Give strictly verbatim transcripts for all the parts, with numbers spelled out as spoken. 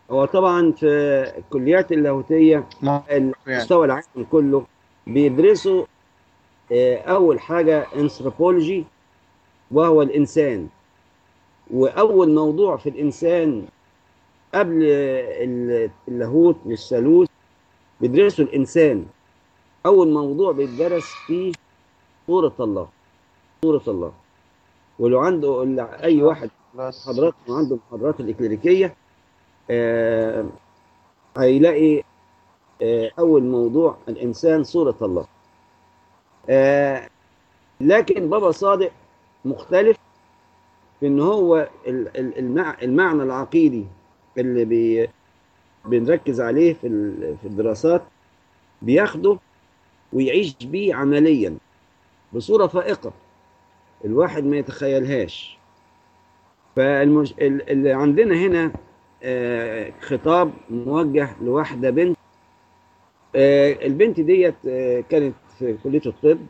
هو طبعا في الكليات اللاهوتية معروف يعني. المستوى العام كله بيدرسوا آه، أول حاجة انثروبولوجي، وهو الإنسان. وأول موضوع في الإنسان قبل ال- اللاهوت والثالوث بيدرسوا الإنسان. أول موضوع بيدرس فيه صورة الله. صورة الله. ولو عنده أي بس واحد بس محاضرات عنده محاضرات الإكليريكية آه، هيلاقي آه، أول موضوع الإنسان صورة الله. آه، لكن بابا صادق مختلف في إن هو ال- ال- المع- المعنى العقيدي اللي بي بنركز عليه في ال- في الدراسات، بياخده ويعيش بيه عمليا بصورة فائقة الواحد ما يتخيلهاش. فاللي عندنا هنا آه، خطاب موجه لواحدة بنت. آه، البنت ديت آه، كانت في كلية الطب،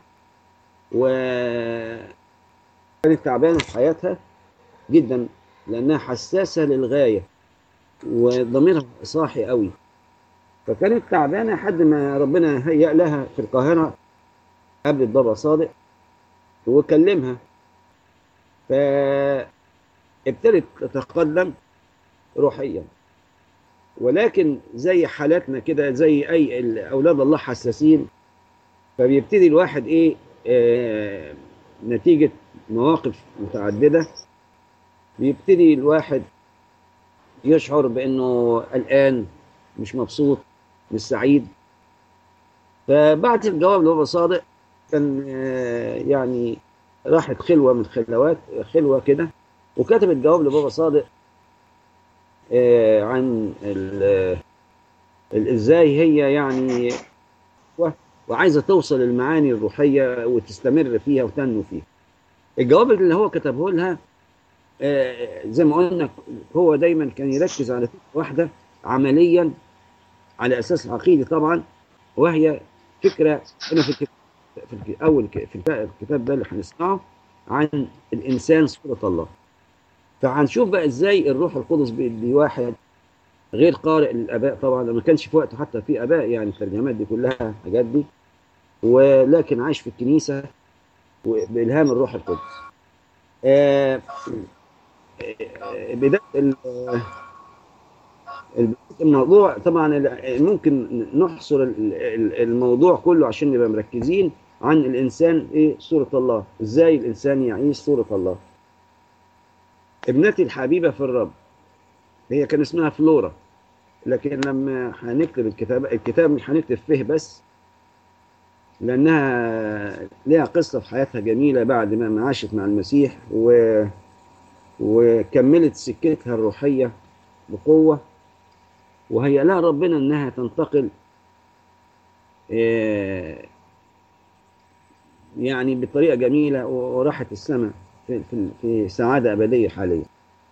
وكانت تعبانة في حياتها جدا، لأنها حساسة للغاية وضميرها صاحي قوي. فكانت تعبانة لحد ما ربنا هيأ لها في القاهرة قابلت بابا صادق وكلمها، فابتدت تتقدم روحيا. ولكن زي حالاتنا كده، زي أي ال- أولاد الله حساسين، فبيبتدي الواحد إيه آه نتيجة مواقف متعددة بيبتدي الواحد يشعر بأنه قلقان، مش مبسوط، مش سعيد. فبعت الجواب لبابا صادق. كان آه، يعني راحت خلوة من خلوات خلوة كده، وكتبت جواب لبابا صادق آه، عن ال- ال- ازاي هي يعني و- وعايزة توصل المعاني الروحية وتستمر فيها وتنمو فيها. الجواب اللي هو كتبه لها آه، زي ما قلنا، هو دايما كان يركز على فكرة واحدة عمليا على أساس عقيدي طبعا، وهي فكرة. هنا في الكتاب، في الك- أول ك- في الكتاب الكتاب ده اللي هنسمعه عن الإنسان صورة الله. فهنشوف بقى إزاي الروح القدس بيدي واحد غير قارئ للآباء طبعا، ما كانش في وقته حتى في آباء يعني الترجمات دي كلها الحاجات دي، ولكن عايش في الكنيسة بإلهام الروح القدس. آه، آه، بداية ال- ال- الموضوع طبعا ال- ممكن نحصر ال- ال- الموضوع كله عشان نبقى مركزين عن الإنسان إيه صورة الله، إزاي الإنسان يعيش صورة الله. ابنتي الحبيبة في الرب، هي كان اسمها فلورا، لكن لما هنكتب الكتاب الكتاب مش هنكتب فيه بس، لأنها ليها قصة في حياتها جميلة بعد ما ما عاشت مع المسيح و... وكملت سكتها الروحية بقوة، وهيأ لها ربنا إنها تنتقل آه، يعني بطريقة جميلة، وراحت السماء في, في, في سعادة أبدية حاليا.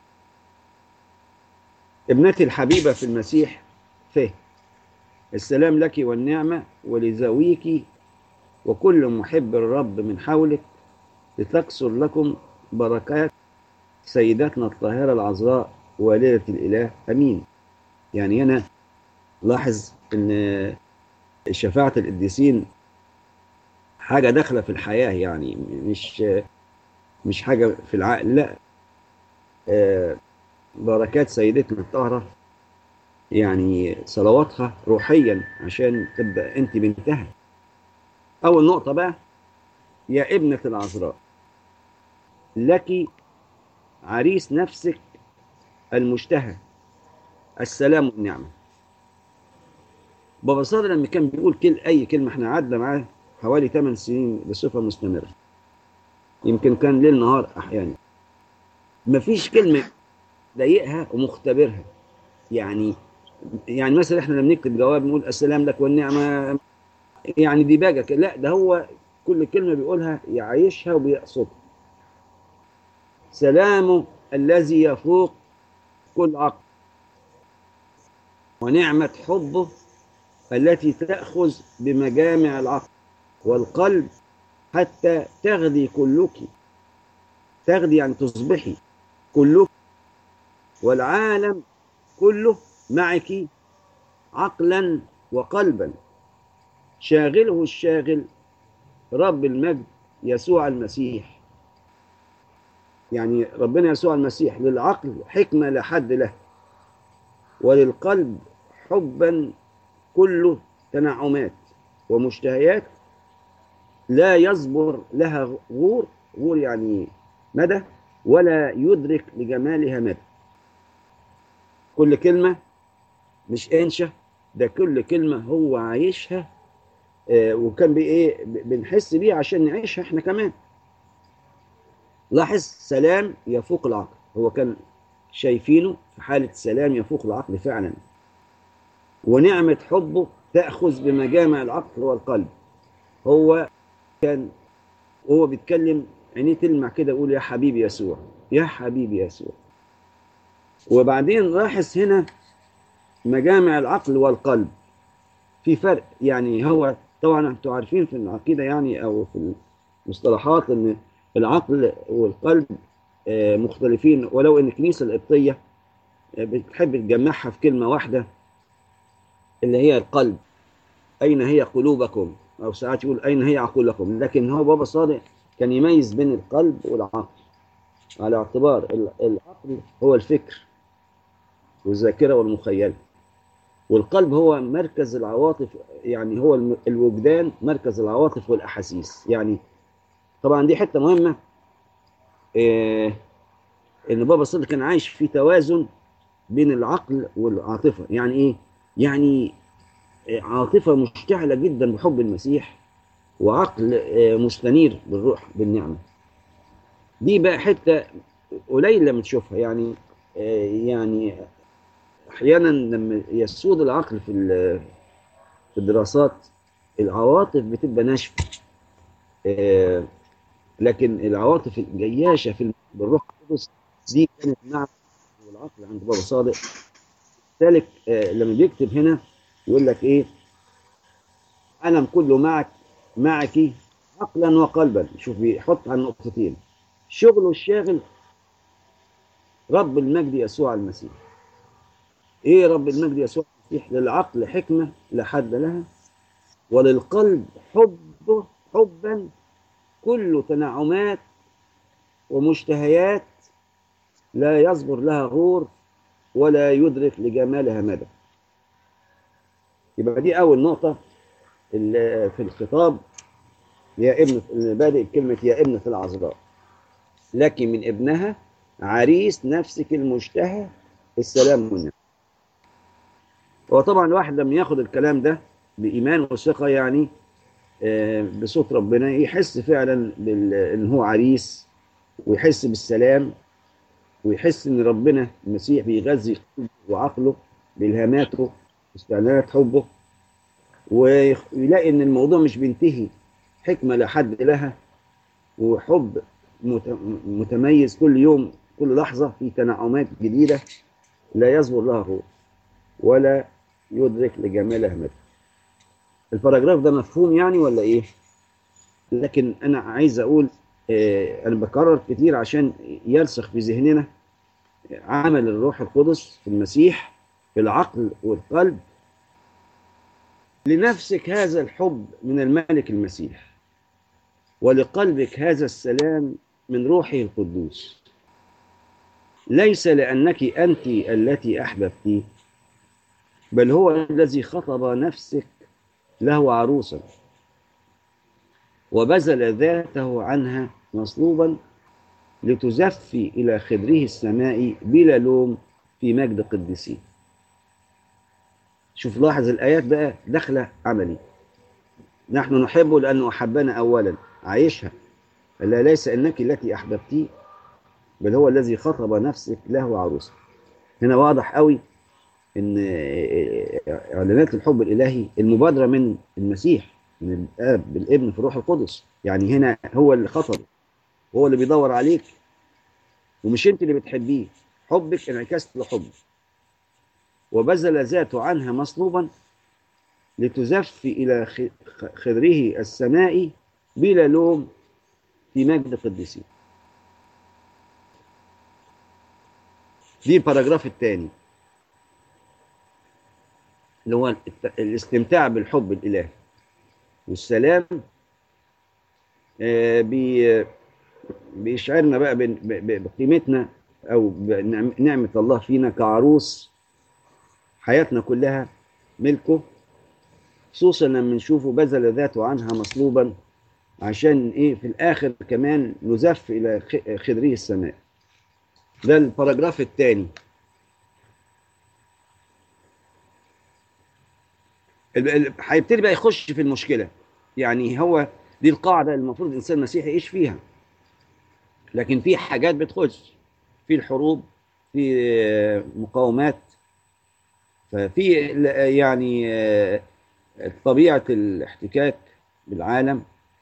ابنتي الحبيبة في المسيح، فيه السلام لك والنعمة ولزويك وكل محب الرب من حولك، لتكثر لكم بركات سيداتنا الطاهرة العذراء والدة الإله، أمين. يعني هنا لاحظ أن شفاعة القديسين حاجة داخلة في الحياة، يعني مش مش حاجة في العقل، لا. آه، بركات سيدتنا الطاهرة يعني صلواتها روحيا عشان تبقى أنت بنتها. أول نقطة بقى: يا ابنة العذراء، لك عريس نفسك المشتهى، السلام والنعمة. بابا صادق لما كان بيقول كل أي كلمة، احنا قعدنا معاه حوالي ثمان سنين بصفة مستمرة، يمكن كان ليل نهار أحيانا، مفيش كلمة ضايقها ومختبرها. يعني يعني مثلا احنا لما نكتب جواب نقول السلام لك والنعمة، يعني دي باجة كده. لا، ده هو كل كلمة بيقولها يعيشها وبيقصدها. سلامه الذي يفوق كل عقل، ونعمة حبه التي تأخذ بمجامع العقل والقلب، حتى تغذي كلك. تغذي يعني تصبحي كلك، والعالم كله معك عقلا وقلبا، شاغله الشاغل رب المجد يسوع المسيح. يعني ربنا يسوع المسيح للعقل حكمة لا حد له، وللقلب حبا كله تنعمات ومشتهيات لا يصبر لها غور، غور يعني مدى، ولا يدرك لجمالها مدى. كل كلمة مش انشا، ده كل كلمة هو عايشها. آه، وكان بإيه بنحس بيه عشان نعيشها احنا كمان. لاحظ سلام يفوق العقل، هو كان شايفينه في حالة سلام يفوق العقل فعلا، ونعمة حبه تأخذ بمجامع العقل والقلب. هو كان وهو بيتكلم عينيه تلمع كده، يقول يا حبيبي يسوع، يا حبيبي يسوع. وبعدين لاحظ هنا مجامع العقل والقلب، في فرق. يعني هو طبعا انتوا عارفين في العقيدة يعني او في المصطلحات ان العقل والقلب آه، مختلفين، ولو ان الكنيسة القبطية آه، بتحب تجمعها في كلمة واحدة اللي هي القلب. أين هي قلوبكم؟ أو ساعات يقول أين هي عقولكم. لكن هو بابا صادق كان يميز بين القلب والعقل، على اعتبار ال- العقل هو الفكر والذاكرة والمخيلة، والقلب هو مركز العواطف، يعني هو الم- الوجدان، مركز العواطف والأحاسيس. يعني طبعا دي حتة مهمة، آه، إن بابا صادق كان عايش في توازن بين العقل والعاطفة. يعني إيه؟ يعني آه، عاطفة مشتعلة جدا بحب المسيح، وعقل آه، مستنير بالروح بالنعمة. دي بقى حتة قليل لما تشوفها. يعني آه، يعني أحيانا لما يسود العقل في ال- في الدراسات، العواطف بتبقى ناشفة، آه، لكن العواطف الجياشة في بالروح القدس دي كانت مع العقل عند بابا صادق. ذلك آه، لما بيكتب هنا يقول لك إيه: أنا كله معك، معك عقلا وقلبا. شوف بيحط على النقطتين، شغله الشاغل رب المجد يسوع المسيح. ايه رب المجد يسوع المسيح؟ للعقل حكمة لا حد لها، وللقلب حب حبا كل تنعمات ومشتهيات لا يصبر لها غور، ولا يدرك لجمالها مدى. يبقى دي أول نقطة اللي في الخطاب. يا ابنة، بادئ كلمة يا ابنة العذراء، لك من ابنها عريس نفسك المشتهى السلام منه. هو طبعا الواحد لما ياخد الكلام ده بإيمان وثقة، يعني آه، بصوت ربنا، يحس فعلا بال- ان هو عريس، ويحس بالسلام، ويحس ان ربنا المسيح بيغذي قلبه وعقله بإلهاماته واستعلانات حبه، ويلاقي ان الموضوع مش بينتهي، حكمة لا حد لها، وحب مت- متميز كل يوم، كل لحظة في تنعمات جديدة لا يصبر لها هو، ولا يدرك لجمالها مدى. الباراجراف ده مفهوم يعني ولا ايه؟ لكن انا عايز اقول، آه، انا بكرر كتير عشان يرسخ في ذهننا عمل الروح القدس في المسيح في العقل والقلب. لنفسك هذا الحب من الملك المسيح، ولقلبك هذا السلام من روحه القدوس، ليس لأنك أنت التي أحببتيه، بل هو الذي خطب نفسك له عروسا، وبذل ذاته عنها مصلوبا، لتزفي إلى خدره السماء بلا لوم في مجد قدسيه. شوف لاحظ الآيات بقى داخلة عملي. نحن نحبه لأنه أحبنا أولا، عايشها. لا، ليس إنك التي أحببتيه، بل هو الذي خطب نفسك له عروسا. هنا واضح قوي إن إعلانات الحب الإلهي المبادرة من المسيح، من الآب بالابن في الروح القدس. يعني هنا هو اللي خطب، هو اللي بيدور عليك، ومش أنت اللي بتحبيه. حبك انعكاس لحبه، وبذل ذاته عنها مصلوبا، لتزفي إلى خدره السماء بلا لوم في مجد قدسيه. دي الباراجراف الثاني. اللي هو الت- الاستمتاع بالحب الإلهي والسلام. آه، بي- بيشعرنا بقى بن- ب- ب- بقيمتنا أو بنعمة الله فينا كعروس، حياتنا كلها ملكه، خصوصا لما نشوفه بذل ذاته عنها مصلوبا عشان ايه في الاخر كمان نزف الى خ- خدري السماء. ده الباراجراف الثاني. هيبتدي بقى يخش في المشكله. يعني هو دي القاعده اللي المفروض الانسان المسيحي يعيش فيها، لكن في حاجات بتخش في الحروب، في آه، مقاومات، ففي ال- يعني آه، طبيعه الاحتكاك بالعالم.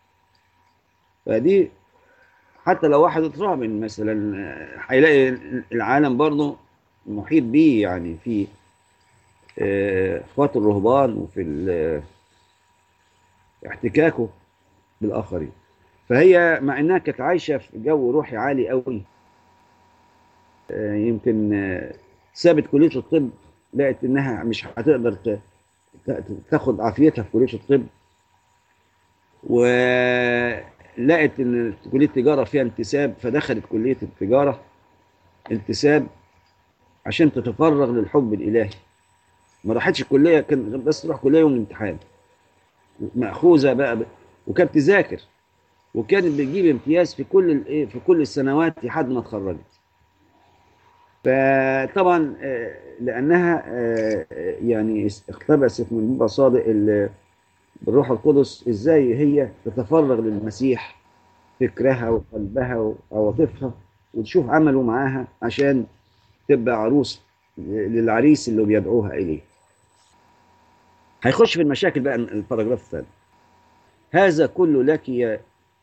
فدي حتى لو واحد اترهبن مثلا آه، هيلاقي العالم برضه محيط بيه، يعني في آه، اخوات الرهبان وفي ال- احتكاكه بالاخرين. فهي مع انها كانت عايشه في جو روحي عالي قوي، آه، يمكن آه، سابت كليه الطب، لقت انها مش هتقدر ت- ت- تاخد عافيتها في كليه الطب، ولقت ان كليه التجاره فيها انتساب، فدخلت كليه التجاره انتساب عشان تتفرغ للحب الالهي. ما راحتش الكليه، كان بس تروح كليه يوم الامتحان، مأخوذه بقى ب... وكانت تذاكر، وكانت بتجيب امتياز في كل الايه في كل السنوات لحد ما اتخرجت. فطبعا آه، لانها آه، آه، يعني اقتبست من بابا صادق ال- بالروح القدس ازاي هي تتفرغ للمسيح، فكرها وقلبها وعواطفها، وتشوف عمله معاها عشان تبقى عروس للعريس اللي بيدعوها اليه. هيخش في المشاكل بقى الباراجراف الثاني. هذا كله لك يا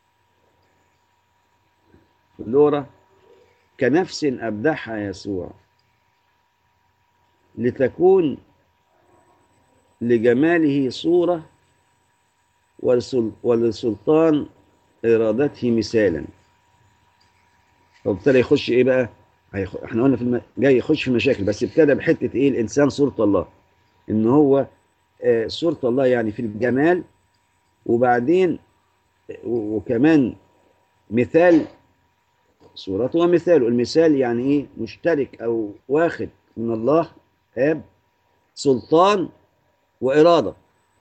لورا كنفس أبدعها يسوع، لتكون لجماله صورة، ولسل- ولسلطان إرادته مثالا. فابتدى يخش إيه بقى؟ هيخ... احنا قلنا في الم... جاي يخش في مشاكل، بس ابتدى بحتة إيه الإنسان صورة الله، إن هو آه صورة الله يعني في الجمال، وبعدين و- وكمان مثال صورته ومثاله. المثال يعني إيه؟ مشترك أو واخد من الله آب سلطان وإرادة.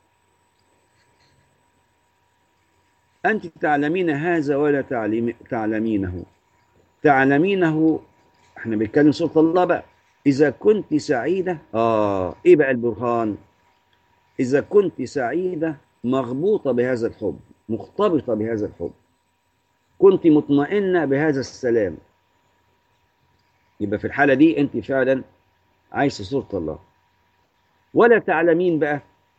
أنت تعلمين هذا ولا تعلم تعلمينه. تعلمينه، احنا بنتكلم سورة الله بقى. إذا كنت سعيدة، آه إيه بقى البرهان؟ إذا كنت سعيدة مغبوطة بهذا الحب، مختبطة بهذا الحب، كنت مطمئنة بهذا السلام، يبقى في الحالة دي أنت فعلا عايشة سورة الله. ولا تعلمين بقى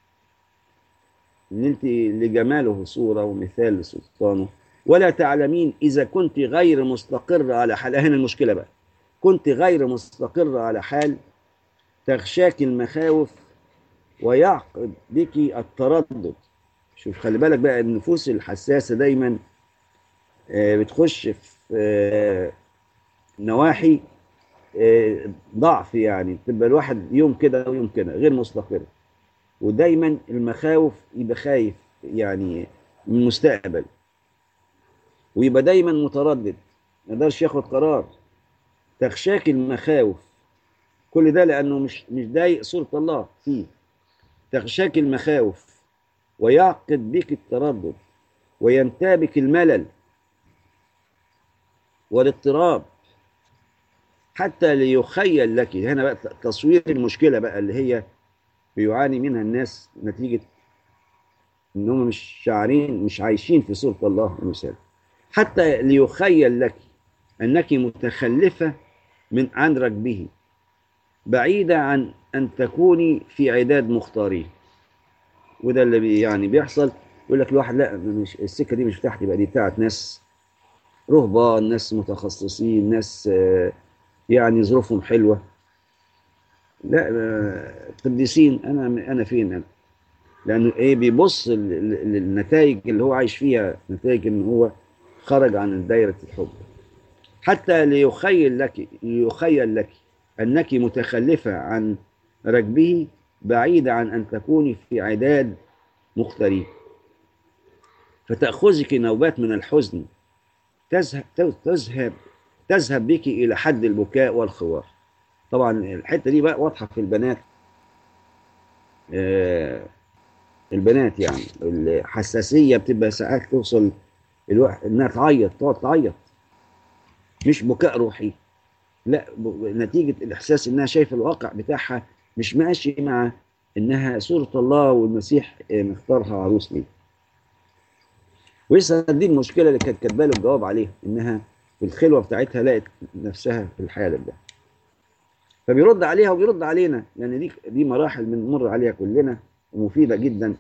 إن أنت لجماله صورة ومثال لسلطانه. ولا تعلمين إذا كنت غير مستقرة على حال. هنا المشكلة بقى، كنت غير مستقرة على حال، تغشاك المخاوف ويعقد بك التردد. شوف خلي بالك بقى، النفوس الحساسة دايما آه، بتخش في آه، نواحي آه، ضعف، يعني تبقى الواحد يوم كده ويوم كده غير مستقر، ودايما المخاوف يبقى خايف يعني من المستقبل، ويبقى دايما متردد، ما يقدرش ياخد قرار. تغشاك المخاوف، كل ده لأنه مش مش ضايق صورة الله فيه. تغشاك المخاوف ويعقد بك التردد وينتابك الملل والاضطراب، حتى ليخيل لك. هنا بقى تصوير المشكلة بقى اللي هي بيعاني منها الناس نتيجة انهم مش شاعرين، مش عايشين في صورة الله المثال. حتى ليخيل لك انك متخلفة من عن ركبه، بعيدة عن ان تكوني في عداد مختارين. وده اللي بي يعني بيحصل. يقول لك الواحد لا، مش السكة دي مش بتاعتي بقى، دي بتاعت ناس رهبان، ناس متخصصين، ناس آه، يعني ظروفهم حلوة. لا آه، قديسين، انا انا فين انا؟ لانه ايه بيبص للنتائج اللي هو عايش فيها، نتائج ان هو خرج عن دايرة الحب. حتى ليخيل لك ليخيل لك انك متخلفة عن ركبه، بعيدة عن أن تكوني في عداد مختارين، فتأخذك نوبات من الحزن تذهب تذهب تذهب بك إلى حد البكاء والخوار. طبعا الحتة دي بقى واضحة في البنات. آه، البنات يعني الحساسية بتبقى ساعات توصل الواحد إنها تعيط، تقعد تعيط، مش بكاء روحي، لا، ب- نتيجة الإحساس إنها شايفة الواقع بتاعها مش ماشي مع إنها صورة الله والمسيح آه، مختارها عروس ليه. ولسه دي المشكلة اللي كانت كاتبة له الجواب عليها، إنها في الخلوة بتاعتها لقت نفسها في الحالة ده. فبيرد عليها وبيرد علينا، لأن دي دي مراحل بنمر عليها كلنا ومفيدة جدا.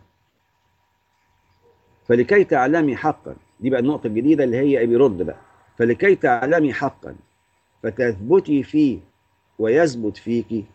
فلكي تعلمي حقا، دي بقى النقطة الجديدة اللي هي بيرد بقى، فلكي تعلمي حقا فتثبتي فيه ويثبت فيك،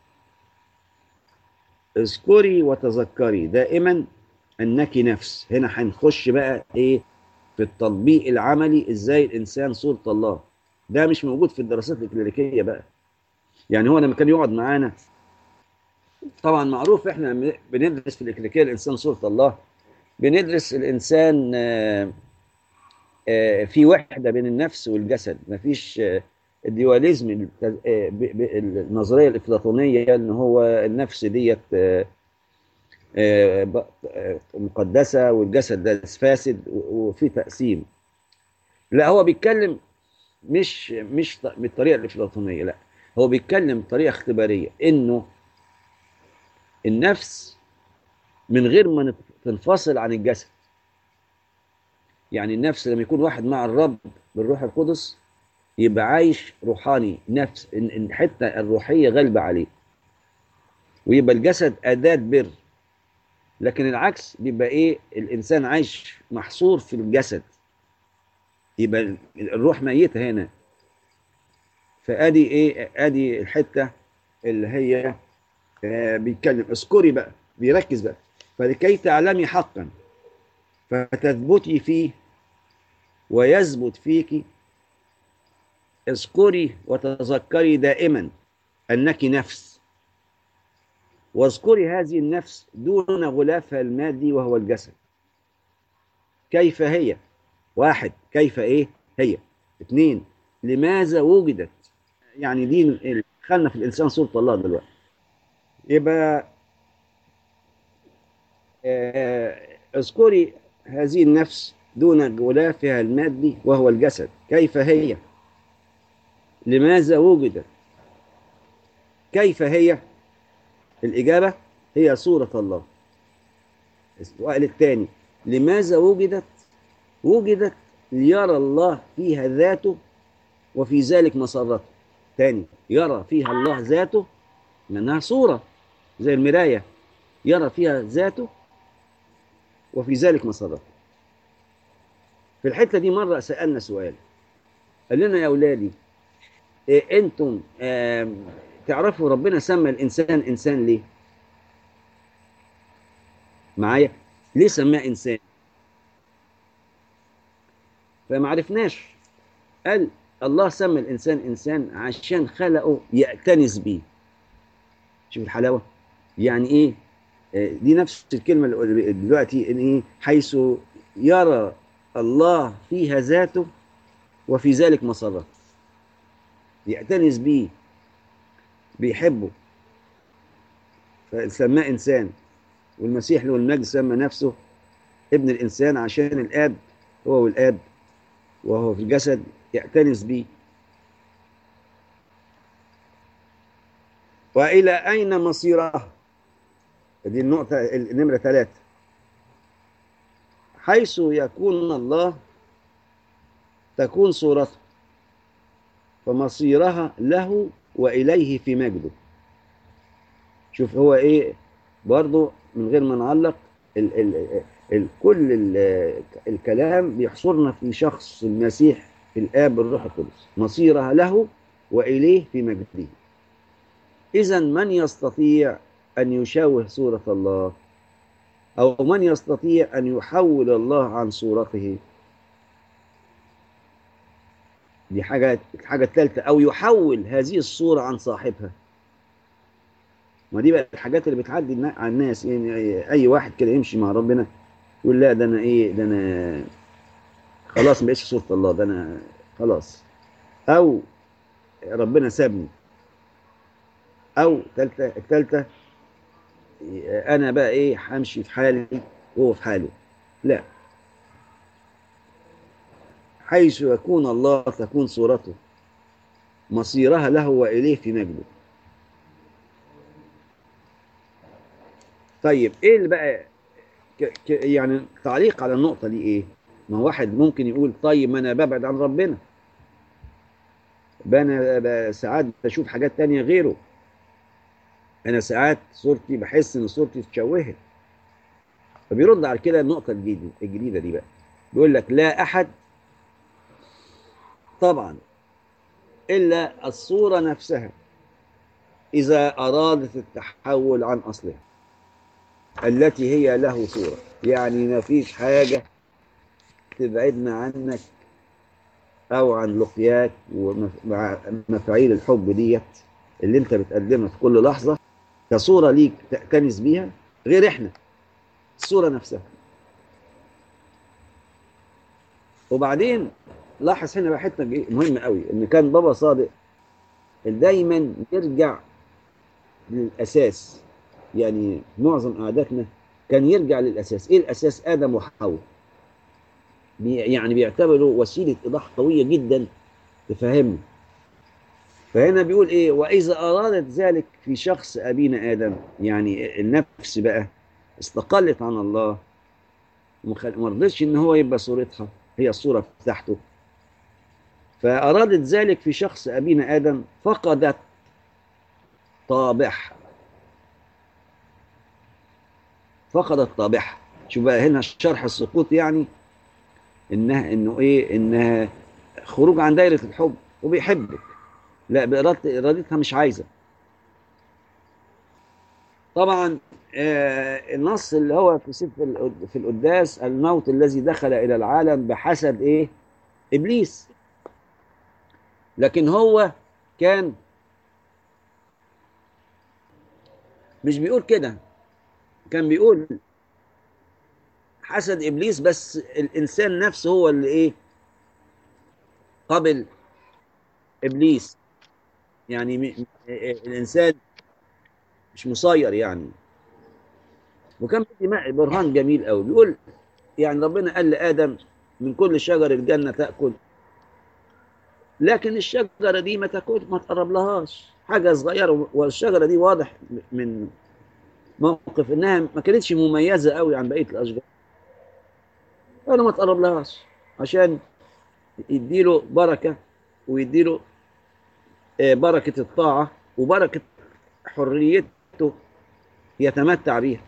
اذكري وتذكري دائما انك نفس. هنا هنخش بقى ايه في التطبيق العملي، ازاي الانسان صورة الله. ده مش موجود في الدراسات الكلينيكية بقى. يعني هو لما كان يقعد معانا، طبعا معروف احنا بندرس في الكلينيكية الانسان صورة الله، بندرس الانسان آه، آه، في وحدة بين النفس والجسد، مفيش آه، الديواليزم الت- آه، ب- ب- النظرية الأفلاطونية إن هو النفس ديت آه، آه، ب- آه، مقدسة والجسد ده فاسد و- وفي تقسيم. لا، هو بيتكلم مش مش ط- بالطريقة الأفلاطونية، لا، هو بيتكلم بطريقة اختبارية إنه النفس من غير ما نت- تنفصل عن الجسد. يعني النفس لما يكون واحد مع الرب بالروح القدس يبقى عايش روحاني، نفس إن- إن الحته الروحيه غالبه عليه، ويبقى الجسد اداه بر. لكن العكس بيبقى ايه، الانسان عايش محصور في الجسد، يبقى ال- الروح ميته هنا. فادي ايه، ادي الحته اللي هي آه، بيتكلم. اذكري بقى، بيركز بقى، فلكي تعلمي حقا فتثبتي فيه ويثبت فيك، اذكري وتذكري دائما انك نفس، واذكري هذه النفس دون غلافها المادي وهو الجسد. كيف هي؟ واحد، كيف ايه هي؟ اثنين، لماذا وجدت؟ يعني دي ال- خلنا في الانسان صورة الله دلوقتي. يبقى آه، اذكري هذه النفس دون غلافها المادي وهو الجسد. كيف هي؟ لماذا وجدت؟ كيف هي؟ الإجابة هي صورة الله. السؤال الثاني، لماذا وجدت؟ وجدت ليرى الله فيها ذاته وفي ذلك مسرته. تاني، يرى فيها الله ذاته لأنها صورة زي المراية، يرى فيها ذاته وفي ذلك مسرته. في الحتة دي مرة سألنا سؤال، قال لنا يا أولادي إيه أنتم آم، تعرفوا ربنا سمى الإنسان إنسان ليه؟ معايا؟ ليه سماه إنسان؟ فما عرفناش. قال الله سمى الإنسان إنسان عشان خلقه يأتنس بيه. شوف الحلاوة. يعني إيه؟ آه، دي نفس الكلمة اللي دلوقتي، إن إيه، حيث يرى الله فيها ذاته وفي ذلك مسرته، يأتنس بيه، بيحبه، فسماه إنسان. والمسيح له المجد سمى نفسه ابن الإنسان عشان الآب، هو والآب وهو في الجسد يأتنس بيه. وإلى أين مصيره؟ دي النقطة النمرة ثلاثة. حيث يكون الله تكون صورته، فمصيرها له وإليه في مجده. شوف هو إيه، برضو من غير ما نعلق، ال ال ال كل ال الكلام بيحصرنا في شخص المسيح في الآب الروح القدس، مصيرها له وإليه في مجده. إذا من يستطيع أن يشوه صورة الله، أو من يستطيع أن يحول الله عن صورته؟ دي حاجة الحاجة الثالثة، أو يحول هذه الصورة عن صاحبها. ما دي بقى الحاجات اللي بتعدي النا- على الناس. يعني اي واحد كده يمشي مع ربنا يقول لا ده انا ايه، ده انا خلاص ما بقتش صورة الله، ده انا خلاص، او ربنا سابني، او تالتة التالتة انا بقى ايه همشي في حالي وهو في حاله. لا، حيث يكون الله تكون صورته، مصيرها له واليه في مجده. طيب ايه اللي بقى ك... ك... يعني تعليق على النقطة دي ايه؟ ما هو واحد ممكن يقول طيب ما انا ببعد عن ربنا، بقى انا ب- ساعات بشوف حاجات تانية غيره، انا ساعات صورتي بحس ان صورتي اتشوهت. فبيرد على كده النقطة الجديدة الجديدة دي بقى، بيقول لك لا احد طبعا الا الصورة نفسها اذا ارادت التحول عن اصلها التي هي له صورة. يعني ما فيش حاجة تبعدنا عنك او عن لقياك ومفاعيل الحب ديت اللي انت بتقدمها في كل لحظة كصورة ليك تأتنس بيها، غير احنا، الصورة نفسها. وبعدين لاحظ هنا بقى حته مهمه قوي، ان كان بابا صادق دايما يرجع للاساس. يعني معظم قعداتنا كان يرجع للاساس. ايه الاساس؟ ادم وحواء. بي- يعني بيعتبروا وسيله ايضاح قويه جدا تفهمنا. فهنا بيقول ايه؟ واذا ارادت ذلك في شخص ابينا ادم، يعني النفس بقى استقلت عن الله، وما رضتش ان هو يبقى صورتها هي الصوره بتاعته، فارادت ذلك في شخص ابينا ادم، فقدت طابعها. فقدت طابعها. شوف بقى هنا شرح السقوط، يعني انها انه ايه، انها خروج عن دايره الحب وبيحبك، لا بإرادة ارادتها مش عايزه. طبعا آه النص اللي هو في سفر القد- في القداس، الموت الذي دخل الى العالم بحسب ايه؟ ابليس. لكن هو كان مش بيقول كده، كان بيقول حسد ابليس، بس الانسان نفسه هو اللي ايه؟ قبل ابليس. يعني م- م- الانسان مش مسير يعني. وكان بدي معي برهان جميل قوي، بيقول يعني ربنا قال لآدم من كل شجر الجنة تأكل، لكن الشجرة دي ما تاكل، ما تقرب لهاش، حاجة صغيرة. والشجرة دي واضح من موقف إنها ما كانتش مميزة قوي عن بقية الأشجار، فأنا ما تقرب لهاش عشان يديله بركة، ويديله آه، بركة الطاعة وبركة حريته يتمتع بيها.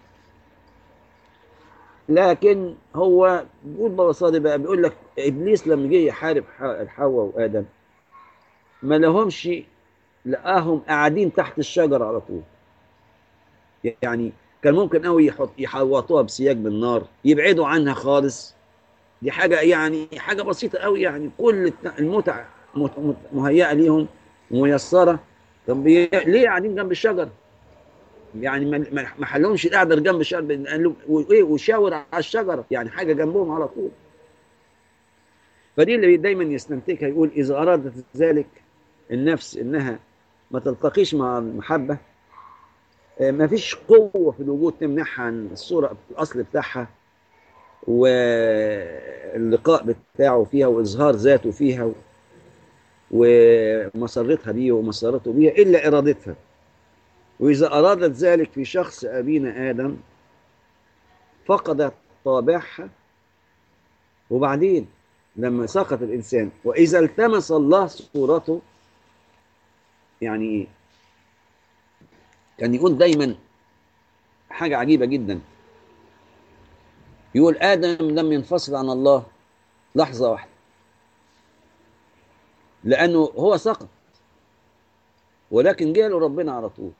لكن هو بيقول ببساطة بقى، بيقول لك إبليس لما جه يحارب ح- حواء وآدم ما لهمش، لقاهم قاعدين تحت الشجرة على طول. يعني كان ممكن قوي يحط يحوطوها بسياج من نار، يبعدوا عنها خالص. دي حاجة يعني حاجة بسيطة قوي، يعني كل الت- المتع مت- مت- مهيئة ليهم وميسرة. طب بي- ليه قاعدين جنب الشجرة؟ يعني ما ما ما حلهمش القعدة جنب الشجرة، قال له وايه، وشاور على الشجرة، يعني حاجة جنبهم على طول. فدي اللي دايما يستنتجها، يقول إذا أرادت ذلك النفس إنها ما تلتقيش مع المحبة، آه، ما فيش قوة في الوجود تمنعها عن الصورة الأصل بتاعها واللقاء بتاعه فيها وإظهار ذاته فيها ومسرتها بيه ومسرته بيها، إلا إرادتها. وإذا أرادت ذلك في شخص أبينا آدم فقدت طابعها. وبعدين لما سقط الإنسان وإذا التمس الله صورته، يعني إيه؟ كان يقول دايما حاجة عجيبة جدا، يقول آدم لم ينفصل عن الله لحظة واحدة، لأنه هو سقط، ولكن جاله ربنا على طول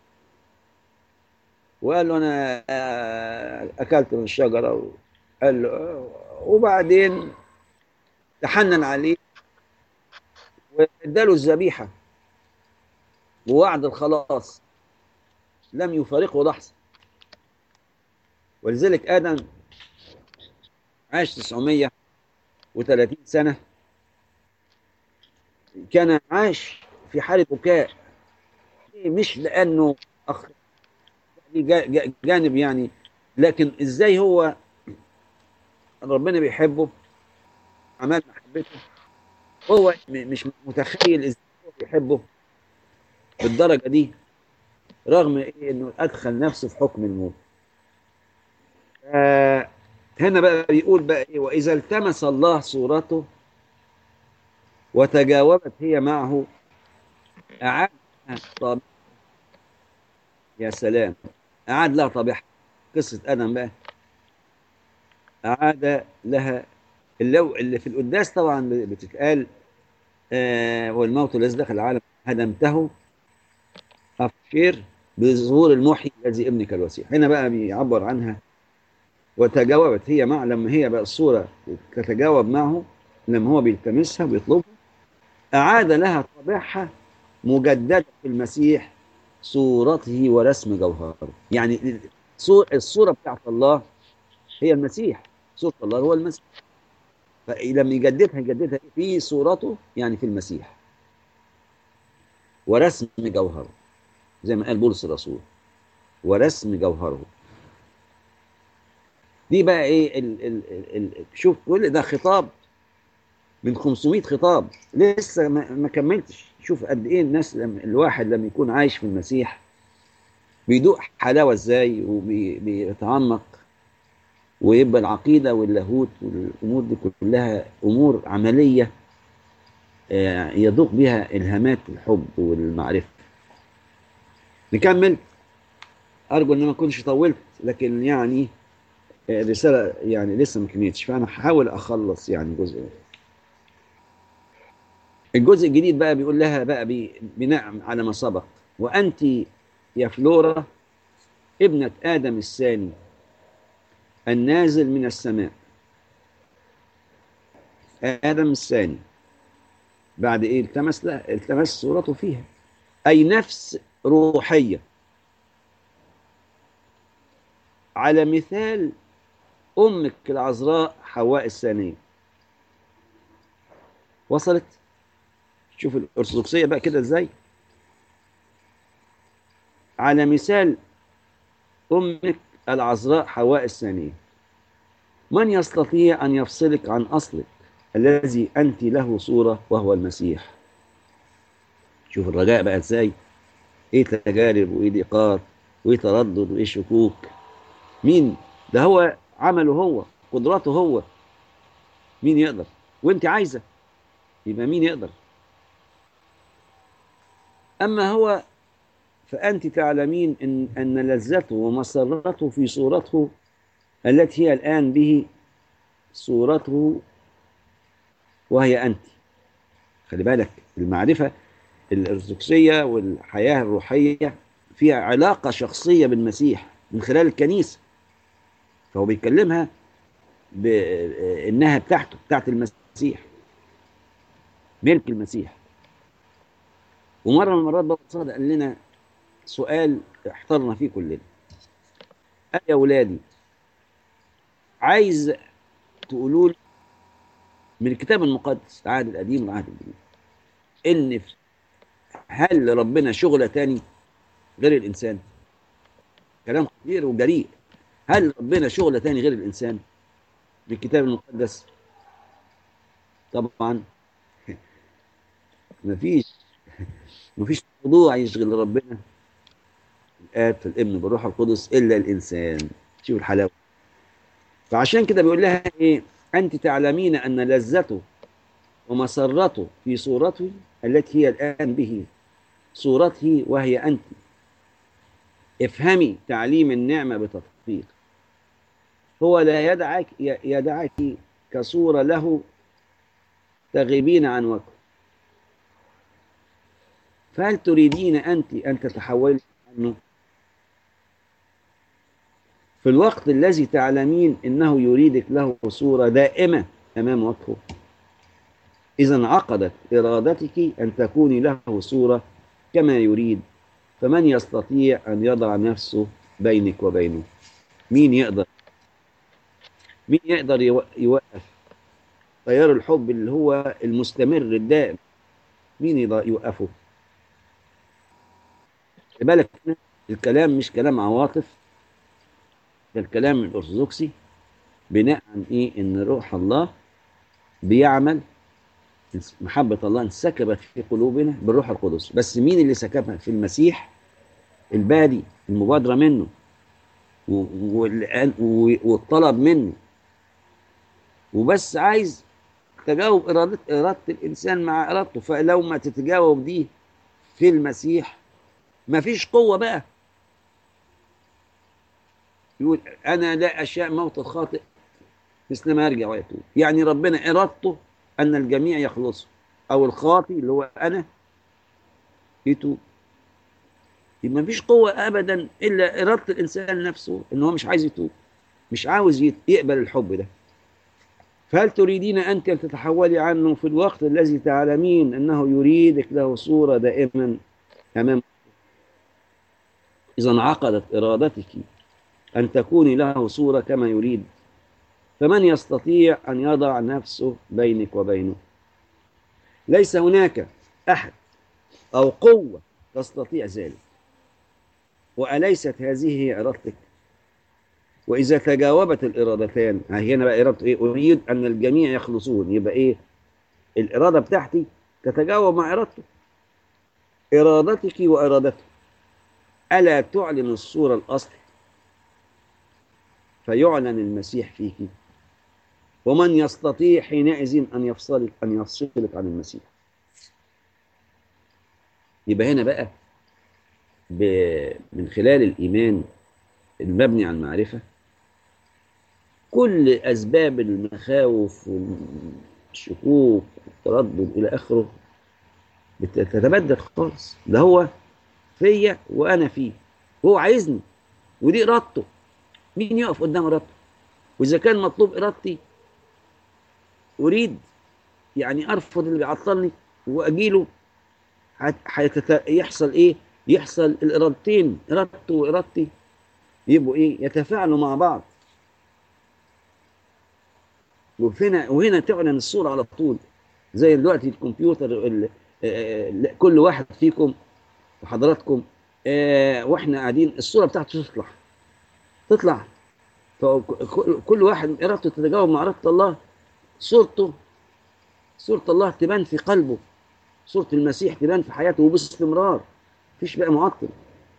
وقال له أنا آه، أكلت من الشجرة، قال له آه، وبعدين تحنن عليه واداله الذبيحة ووعد الخلاص. لم يفارقه لحظة. ولذلك آدم عاش تسعمائة وثلاثين سنة، كان عاش في حالة بكاء، مش لأنه أخ جا- جا- جانب يعني، لكن إزاي هو ربنا بيحبه، عمال محبته، هو م- مش متخيل إزاي هو بيحبه بالدرجة دي، رغم إيه إنه أدخل نفسه في حكم الموت. آه هنا بقى بيقول بقى إيه، وإذا التمس الله صورته وتجاوبت هي معه أعاد لها طابع. يا سلام، أعاد لها طابعها. قصة آدم بقى أعاد لها، اللو اللي في القداس طبعا بتتقال آه والموت الذي دخل العالم هدمته أبشر بظهور المحيي الذي ابنك الوسيح. هنا بقى بيعبر عنها وتجاوبت هي مع، لما هي بقى الصورة تتجاوب معه، لما هو بيلتمسها بيطلبها، أعاد لها طابعها مجددة في المسيح صورته ورسم جوهره. يعني الصو- الصورة بتاعت الله هي المسيح، صورة الله هو المسيح، فلما يجددها يجددها في صورته يعني في المسيح ورسم جوهره، زي ما قال بولس الرسول ورسم جوهره. دي بقى ايه ال ال ال ال شوف كل ده خطاب من خمسمائة خطاب، لسه ما, ما كملتش. شوف قد ايه الناس، لما الواحد لما يكون عايش في المسيح بيدوق حلاوة ازاي وبيتعمق، ويبقى العقيدة واللاهوت والامور دي كلها امور عملية، آه، يذوق بها الهامات الحب والمعرفة. نكمل. ارجو ان ما اكونش طولت، لكن يعني آه، الرسالة يعني لسه ما كملتش، فانا هحاول اخلص يعني جزء. الجزء الجديد بقى بيقول لها بقى بي- بناء على ما سبق، وأنت يا فلورا ابنة آدم الثاني النازل من السماء. آدم الثاني بعد إيه التمس لا التمس صورته فيها، أي نفس روحية على مثال أمك العذراء حواء الثانية. وصلت؟ شوف الأرثوذكسية بقى كده إزاي، على مثال أمك العذراء حواء الثانية. من يستطيع أن يفصلك عن أصلك الذي أنت له صورة وهو المسيح؟ شوف الرجاء بقى إزاي، إيه تجارب وإيه ضيقات وإيه تردد وإيه شكوك. مين ده؟ هو عمله، هو قدراته هو، مين يقدر؟ وأنت عايزة يبقى مين يقدر؟ أما هو فأنت تعلمين إن أن لذته ومسرته في صورته التي هي الآن به صورته وهي أنت. خلي بالك، المعرفة الأرثوذكسية والحياة الروحية فيها علاقة شخصية بالمسيح من خلال الكنيسة، فهو بيكلمها بأنها بتاعته، بتاعت المسيح، ملك المسيح. ومرة من المرات بابا صادق قال لنا سؤال احترنا فيه كلنا، قال يا أولادي عايز تقولوا لي من الكتاب المقدس العهد القديم والعهد الجديد إن هل ربنا شغلة تاني غير الإنسان؟ كلام كبير وجريء. هل ربنا شغلة تاني غير الإنسان بالكتاب المقدس؟ طبعا مفيش مفيش موضوع يشغل ربنا الآب في الابن بالروح القدس إلا الإنسان. شوف الحلاوة. فعشان كده بيقول لها إيه، أنت تعلمين أن لذته ومسرته في صورته التي هي الآن به صورته وهي أنت. افهمي تعليم النعمة بتطبيق. هو لا يدعك يدعك كصورة له تغيبين عن وجهه، فهل تريدين أنت أن تتحولي عنه في الوقت الذي تعلمين أنه يريدك له صورة دائمة أمام وجهه؟ إذا عقدت إرادتك أن تكوني له صورة كما يريد فمن يستطيع أن يضع نفسه بينك وبينه؟ مين يقدر؟ مين يقدر يو- يوقف تيار الحب اللي هو المستمر الدائم؟ مين يقدر يوقفه؟ خلي بالك، الكلام مش كلام عواطف، ده الكلام الأرثوذكسي بناء عن إيه؟ إن روح الله بيعمل، محبة الله انسكبت في قلوبنا بالروح القدس. بس مين اللي سكبها؟ في المسيح البادي، المبادرة منه و- والآن- و- والطلب منه، وبس عايز تجاوب إرادة إرادة الإنسان مع إرادته. فلو ما تتجاوب دي في المسيح مفيش قوة بقى. يقول أنا لا أشاء موت الخاطئ مثل ما يرجع ويتوب. يعني ربنا إرادته أن الجميع يخلصوا، أو الخاطئ اللي هو أنا يتوب. يبقى مفيش قوة أبدا إلا إرادة الإنسان نفسه، إن هو مش عايز يتوب، مش عاوز يت- يقبل الحب ده. فهل تريدين أنت أن تتحولي عنه في الوقت الذي تعلمين أنه يريدك له صورة دائما أمام؟ إذا انعقدت إرادتك أن تكوني له صورة كما يريد، فمن يستطيع أن يضع نفسه بينك وبينه؟ ليس هناك أحد أو قوة تستطيع ذلك. وأليست هذه هي إرادتك؟ وإذا تجاوبت الإرادتان، هي هنا بقى إرادة إيه؟ أريد أن الجميع يخلصون. يبقى إيه؟ الإرادة بتاعتي تتجاوب مع إرادته، إرادتك وإرادته. ألا تعلن الصورة الأصل فيعلن المسيح فيك؟ ومن يستطيع حينئذ أن يفصلك أن يفصلك عن المسيح؟ يبقى هنا بقى ب... من خلال الإيمان المبني على المعرفة، كل أسباب المخاوف والشكوك والتردد إلى آخره بتتبدل خالص. ده هو فيا وأنا فيه، وهو عايزني، ودي إرادته. مين يقف قدام إرادته؟ وإذا كان مطلوب إرادتي أريد، يعني أرفض اللي بيعطلني وأجيله، هت- يحصل إيه؟ يحصل الإرادتين، إرادته وإرادتي، يبقوا إيه؟ يتفاعلوا مع بعض. وهنا وهنا تعلن الصورة على طول. زي دلوقتي الكمبيوتر ال- آه، كل واحد فيكم وحضراتكم، آه، واحنا قاعدين الصورة بتاعته تطلع تطلع فكل واحد إرادته تتجاوب مع إرادة الله. صورته صورة الله تبان في قلبه، صورة المسيح تبان في حياته وباستمرار. مفيش بقى معطل.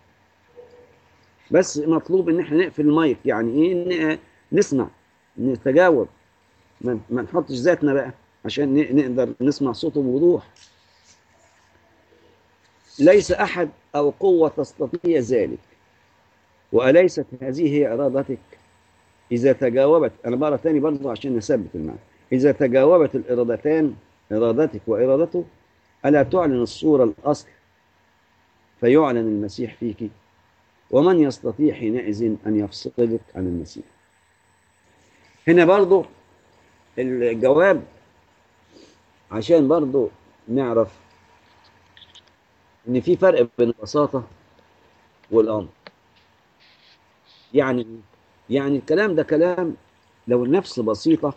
بس مطلوب ان احنا نقفل المايك، يعني ايه؟ ن- نسمع، نتجاوب، ما ما نحطش ذاتنا بقى عشان ن- نقدر نسمع صوته بوضوح. ليس احد او قوة تستطيع ذلك. واليست هذه هي ارادتك؟ اذا تجاوبت، انا بقرا تاني برضه عشان نثبت المعنى. اذا تجاوبت الارادتان، ارادتك وارادته، الا تعلن الصورة الاصل فيعلن المسيح فيك؟ ومن يستطيع حينئذ أن يفصلك عن المسيح؟ هنا برضو الجواب، عشان برضو نعرف إن في فرق بين البساطة والأمر. يعني يعني الكلام ده كلام لو النفس بسيطة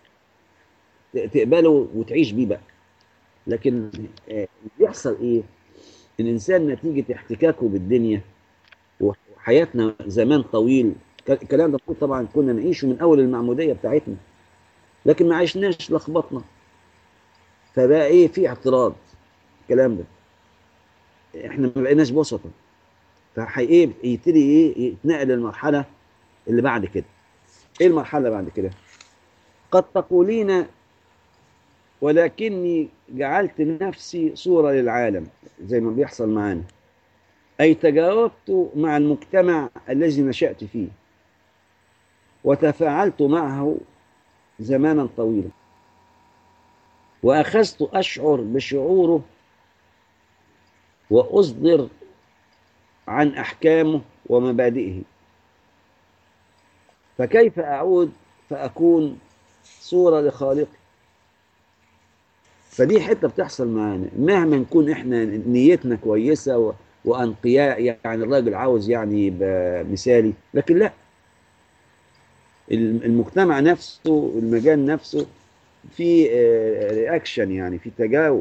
تقبله وتعيش بيه بقى. لكن آه، بيحصل إيه؟ الإنسان نتيجة احتكاكه بالدنيا وحياتنا زمان طويل، الكلام ده طبعا كنا نعيشه من أول المعمودية بتاعتنا، لكن ما عشناش، لخبطنا. فبقى ايه؟ في اعتراض الكلام ده، احنا ما بقيناش بسطة. فحي ايه؟ يبتدي ايه؟ يتنقل للمرحلة اللي بعد كده. ايه المرحلة اللي بعد كده؟ قد تقولين ولكني جعلت نفسي صورة للعالم، زي ما بيحصل معانا، أي تجاوبت مع المجتمع الذي نشأت فيه وتفاعلت معه زمانا طويلا، وأخذت أشعر بشعوره وأصدر عن أحكامه ومبادئه. فكيف أعود فأكون صورة لخالقي؟ فدي حتة بتحصل معانا مهما نكون احنا نيتنا كويسة وأنقياء، يعني الراجل عاوز يعني يبقى مثالي، لكن لا، المجتمع نفسه، المجال نفسه في رياكشن، يعني في تجاوب.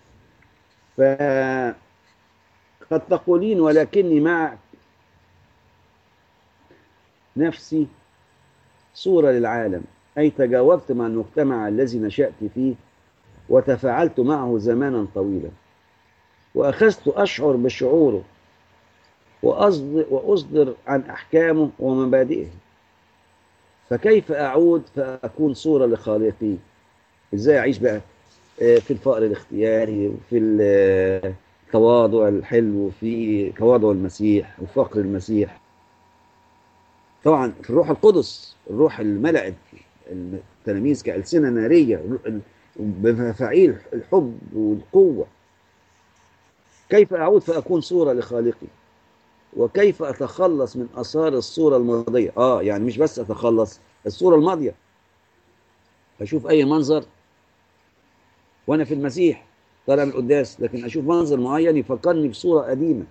فقد تقولين ولكني مع نفسي صورة للعالم، أي تجاوبت مع المجتمع الذي نشأت فيه وتفاعلت معه زمانا طويلا، وأخذت أشعر بشعوره وأصدر, وأصدر عن أحكامه ومبادئه. فكيف أعود فأكون صورة لخالقي؟ إزاي أعيش بقى في الفقر الاختياري، وفي التواضع الحلو، في تواضع المسيح وفقر المسيح؟ طبعا في الروح القدس، الروح الملأت التلاميذ كألسنة نارية بمفاعيل الحب والقوة. كيف أعود فأكون صورة لخالقي؟ وكيف أتخلص من آثار الصورة الماضية؟ آه يعني مش بس أتخلص الصورة الماضية، أشوف أي منظر وأنا في المسيح طالع من القداس، لكن أشوف منظر معين يفكرني بصورة قديمة.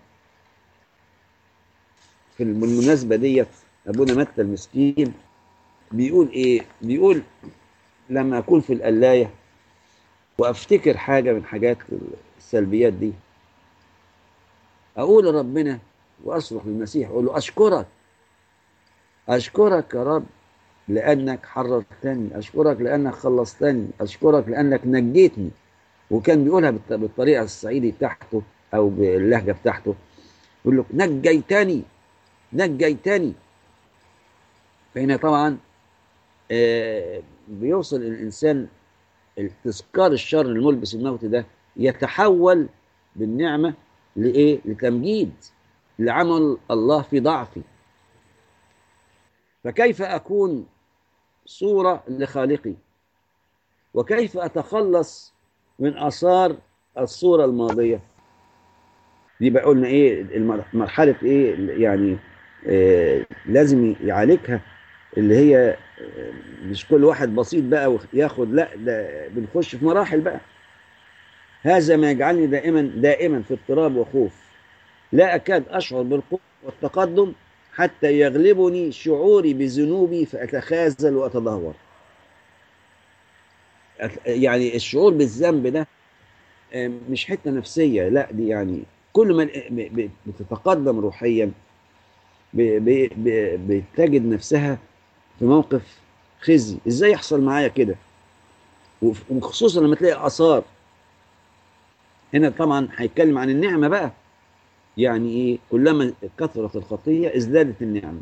في المناسبة ديت أبونا متى المسكين بيقول إيه؟ بيقول لما أكون في القلاية وأفتكر حاجة من حاجات السلبيات دي، أقول لربنا وأصرخ للمسيح، أقول له أشكرك، أشكرك يا رب لأنك حررتني، أشكرك لأنك خلصتني، أشكرك لأنك نجيتني. وكان بيقولها بالطريقة الصعيدي بتاعته أو باللهجة بتاعته، يقول له نجيتني، نجيتني. فهنا طبعا آه بيوصل الإنسان تذكار الشر الملبس الموت ده يتحول بالنعمة لإيه؟ لتمجيد لعمل الله في ضعفي. فكيف أكون صورة لخالقي؟ وكيف أتخلص من آثار الصورة الماضية؟ دي بقى قلنا إيه مرحلة إيه يعني آه لازم يعالجها، اللي هي آه مش كل واحد بسيط بقى وياخد، لا ده بنخش في مراحل بقى. هذا ما يجعلني دائما دائما في اضطراب وخوف، لا أكاد أشعر بالقوة والتقدم حتى يغلبني شعوري بذنوبي فأتخاذل وأتدهور. يعني الشعور بالذنب ده مش حتة نفسية، لا دي يعني كل ما بتتقدم روحيا بتجد نفسها في موقف خزي. ازاي يحصل معايا كده؟ وخصوصا لما تلاقي آثار. هنا طبعا هيتكلم عن النعمة بقى، يعني ايه؟ كلما كثرت الخطية ازدادت النعمة.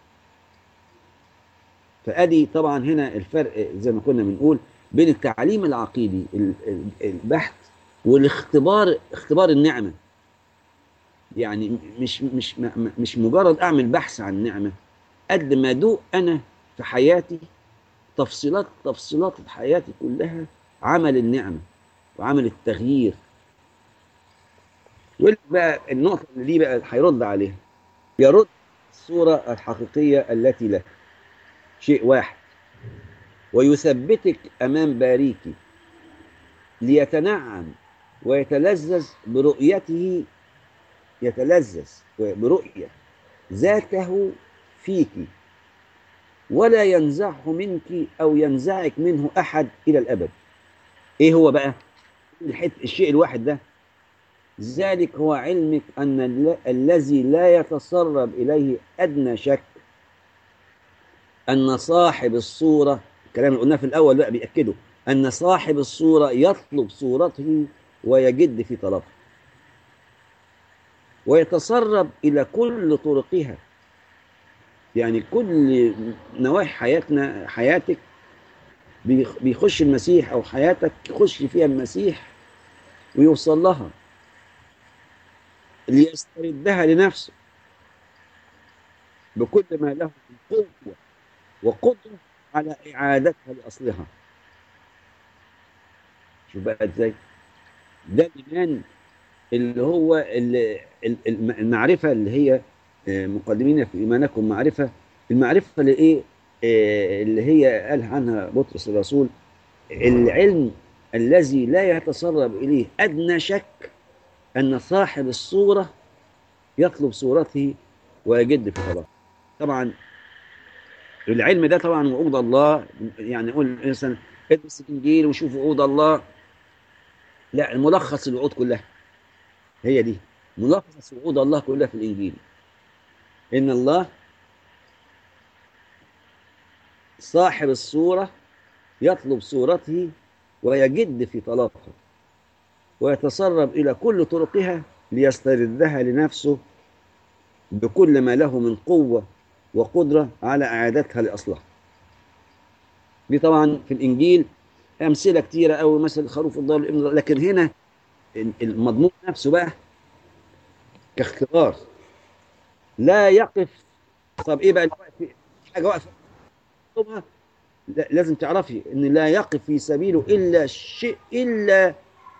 فادي طبعا هنا الفرق زي ما كنا بنقول بين التعليم العقيدي البحث والاختبار، اختبار النعمة. يعني مش مش مش مجرد اعمل بحث عن النعمة، قد ما ادوق انا في حياتي تفصيلات تفصيلات حياتي كلها عمل النعمة وعمل التغيير. يقول بقى النقطة اللي دي بقى هيرد عليها، يرد الصورة الحقيقية التي له شيء واحد، ويثبتك أمام باريكي ليتنعم ويتلذذ برؤيته، يتلذذ برؤية ذاته فيك، ولا ينزعه منك أو ينزعك منه أحد إلى الأبد. إيه هو بقى الشيء الواحد ده؟ ذلك هو علمك أن الذي لا يتسرب إليه أدنى شك أن صاحب الصورة، الكلام اللي قلناه في الأول بقى بيأكده، أن صاحب الصورة يطلب صورته ويجد في طلبها ويتسرب إلى كل طرقها. يعني كل نواحي حياتنا، حياتك بيخش المسيح، أو حياتك يخش فيها المسيح ويوصل لها ليستردها لنفسه بكل ما له من قوة وقدرة على إعادتها لأصلها. شوف بقى إزاي ده الإيمان اللي هو اللي المعرفة اللي هي مقدمين في إيمانكم معرفة. المعرفة اللي إيه اللي هي قال عنها بطرس الرسول، العلم الذي لا يتسرب إليه أدنى شك أن صاحب الصورة يطلب صورته ويجد في طلبه. طبعا العلم ده طبعا وعود الله، يعني نقول مثلا ادرس الانجيل وشوف وعود الله، لا، ملخص الوعود كلها هي دي، ملخص وعود الله كلها في الانجيل. ان الله صاحب الصوره يطلب صورته ويجد في طلبها، ويتسرب الى كل طرقها ليستردها لنفسه بكل ما له من قوه وقدره على اعادتها لاصلها. دي طبعا في الانجيل امثله كتيره قوي، مثل خروف الضال والابن الضال. لكن هنا المضمون نفسه بقى كاختبار لا يقف. طب ايه بقى الوقت؟ حاجه واقفه تطلبها، لا- لازم تعرفي ان لا يقف في سبيله الا شيء، الا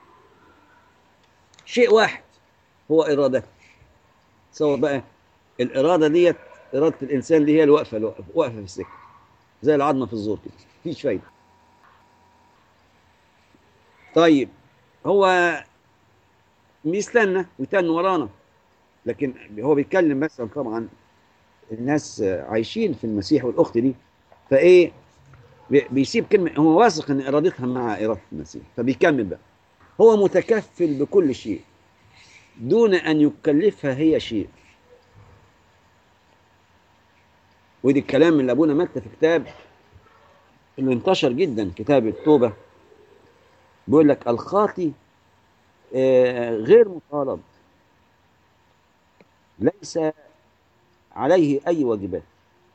شيء واحد، هو ارادته. سواء بقى الاراده ديت، اراده الانسان دي هي الواقفه الواقفه واقفه في السكه، زي العظمه في الزور كده، مفيش فايده. طيب هو بيستنى ويتن ورانا، لكن هو بيتكلم مثلا طبعا الناس عايشين في المسيح والاخت دي، فايه بي- بيسيب كلمه، هو واثق ان ارادتها مع اراده المسيح، فبيكمل بقى. هو متكفل بكل شيء دون ان يكلفها هي شيء. ودي الكلام اللي ابونا متى في كتاب اللي انتشر جدا، كتاب التوبه، بيقول لك الخاطي آه، غير مطالب، ليس عليه اي واجبات.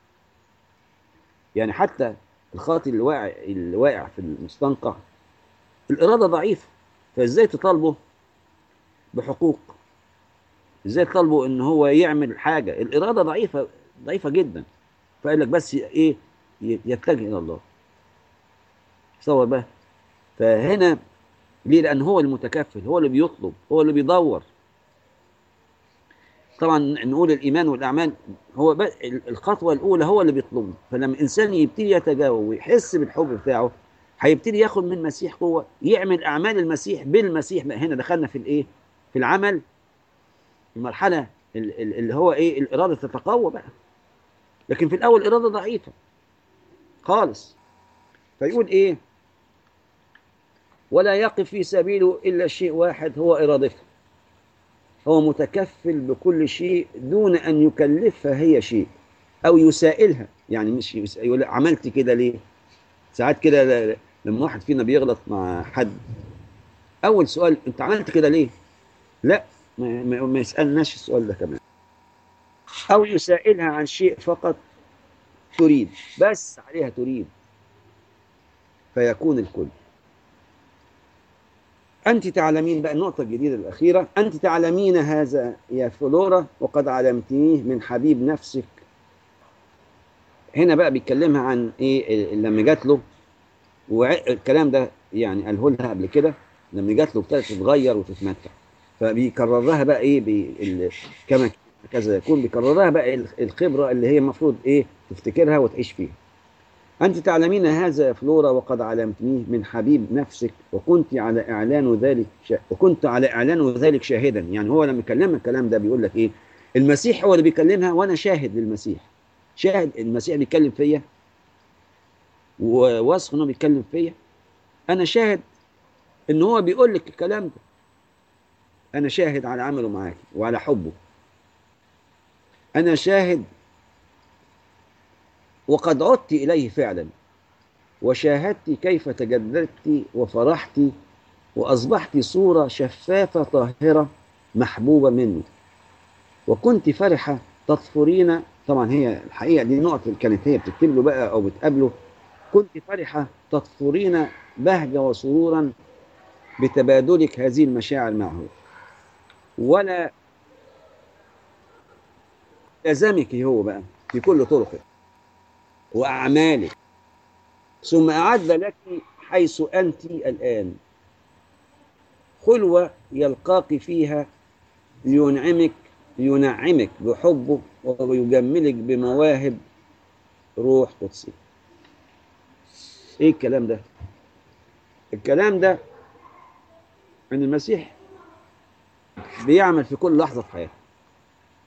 يعني حتى الخاطي اللي واقع اللي واقع في المستنقع، الاراده ضعيفه، فازاي تطالبه بحقوق؟ ازاي تطالبه ان هو يعمل حاجه؟ الاراده ضعيفه، ضعيفه جدا. فقال لك بس ايه، يتجه الى الله. تصور بقى. فهنا ليه؟ لان هو المتكفل، هو اللي بيطلب، هو اللي بيدور. طبعا نقول الايمان والاعمال، هو بقى الخطوه الاولى هو اللي بيطلبه. فلما الانسان يبتدي يتجاوب ويحس بالحب بتاعه، هيبتدي ياخد من المسيح قوه، يعمل اعمال المسيح بالمسيح. بقى هنا دخلنا في الايه، في العمل، المرحله اللي هو ايه، الاراده تتقوى بقى. لكن في الاول الاراده ضعيفه خالص. فيقول ايه، ولا يقف في سبيله الا شيء واحد، هو ارادته. هو متكفل بكل شيء دون ان يكلفها هي شيء او يسائلها. يعني مش يس- يقول لها عملت كده ليه؟ ساعات كده ل- لما واحد فينا بيغلط مع حد، اول سؤال انت عملت كده ليه؟ لا، ما, ما, ما يسالناش السؤال ده كمان. او يسائلها عن شيء فقط تريد، بس عليها تريد، فيكون الكل. أنت تعلمين بقى النقطة الجديدة الأخيرة، أنت تعلمين هذا يا فلورا وقد علمتيه من حبيب نفسك. هنا بقى بيتكلمها عن إيه لما جات له، والكلام ده يعني قاله لها قبل كده، لما جات له ابتدت تتغير وتتمتع. فبيكررها بقى إيه بي ال- كما كذا يكون، بيكررها بقى الخبرة اللي هي المفروض إيه تفتكرها وتعيش فيها. أنت تعلمين هذا يا فلورا وقد علمتنيه من حبيب نفسك، وكنت على إعلان ذلك شا... وكنت على إعلان ذلك شاهدا. يعني هو لما كلمها الكلام ده بيقول لك إيه، المسيح هو اللي بيكلمها وأنا شاهد للمسيح، شاهد المسيح بيتكلم فيا وواثق إنه بيتكلم فيا. أنا شاهد إن هو بيقول لك الكلام ده، أنا شاهد على عمله معاك وعلى حبه. أنا شاهد وقد عدت إليه فعلا، وشاهدت كيف تجددت وفرحت وأصبحت صورة شفافة طاهرة محبوبة مني، وكنت فرحة تطفرين. طبعا هي الحقيقة دي نقطة اللي كانت هي بتكتب له بقى أو بتقابله. كنت فرحة تطفرين بهجة وسرورا بتبادلك هذه المشاعر معه، ولا لزمك هو بقى في كل طرقك وأعمالك، ثم أعد لك حيث أنت الآن خلوة يلقاك فيها لينعمك لينعمك بحبه ويجملك بمواهب روح قدسي. ايه الكلام ده؟ الكلام ده ان المسيح بيعمل في كل لحظه في حياتك.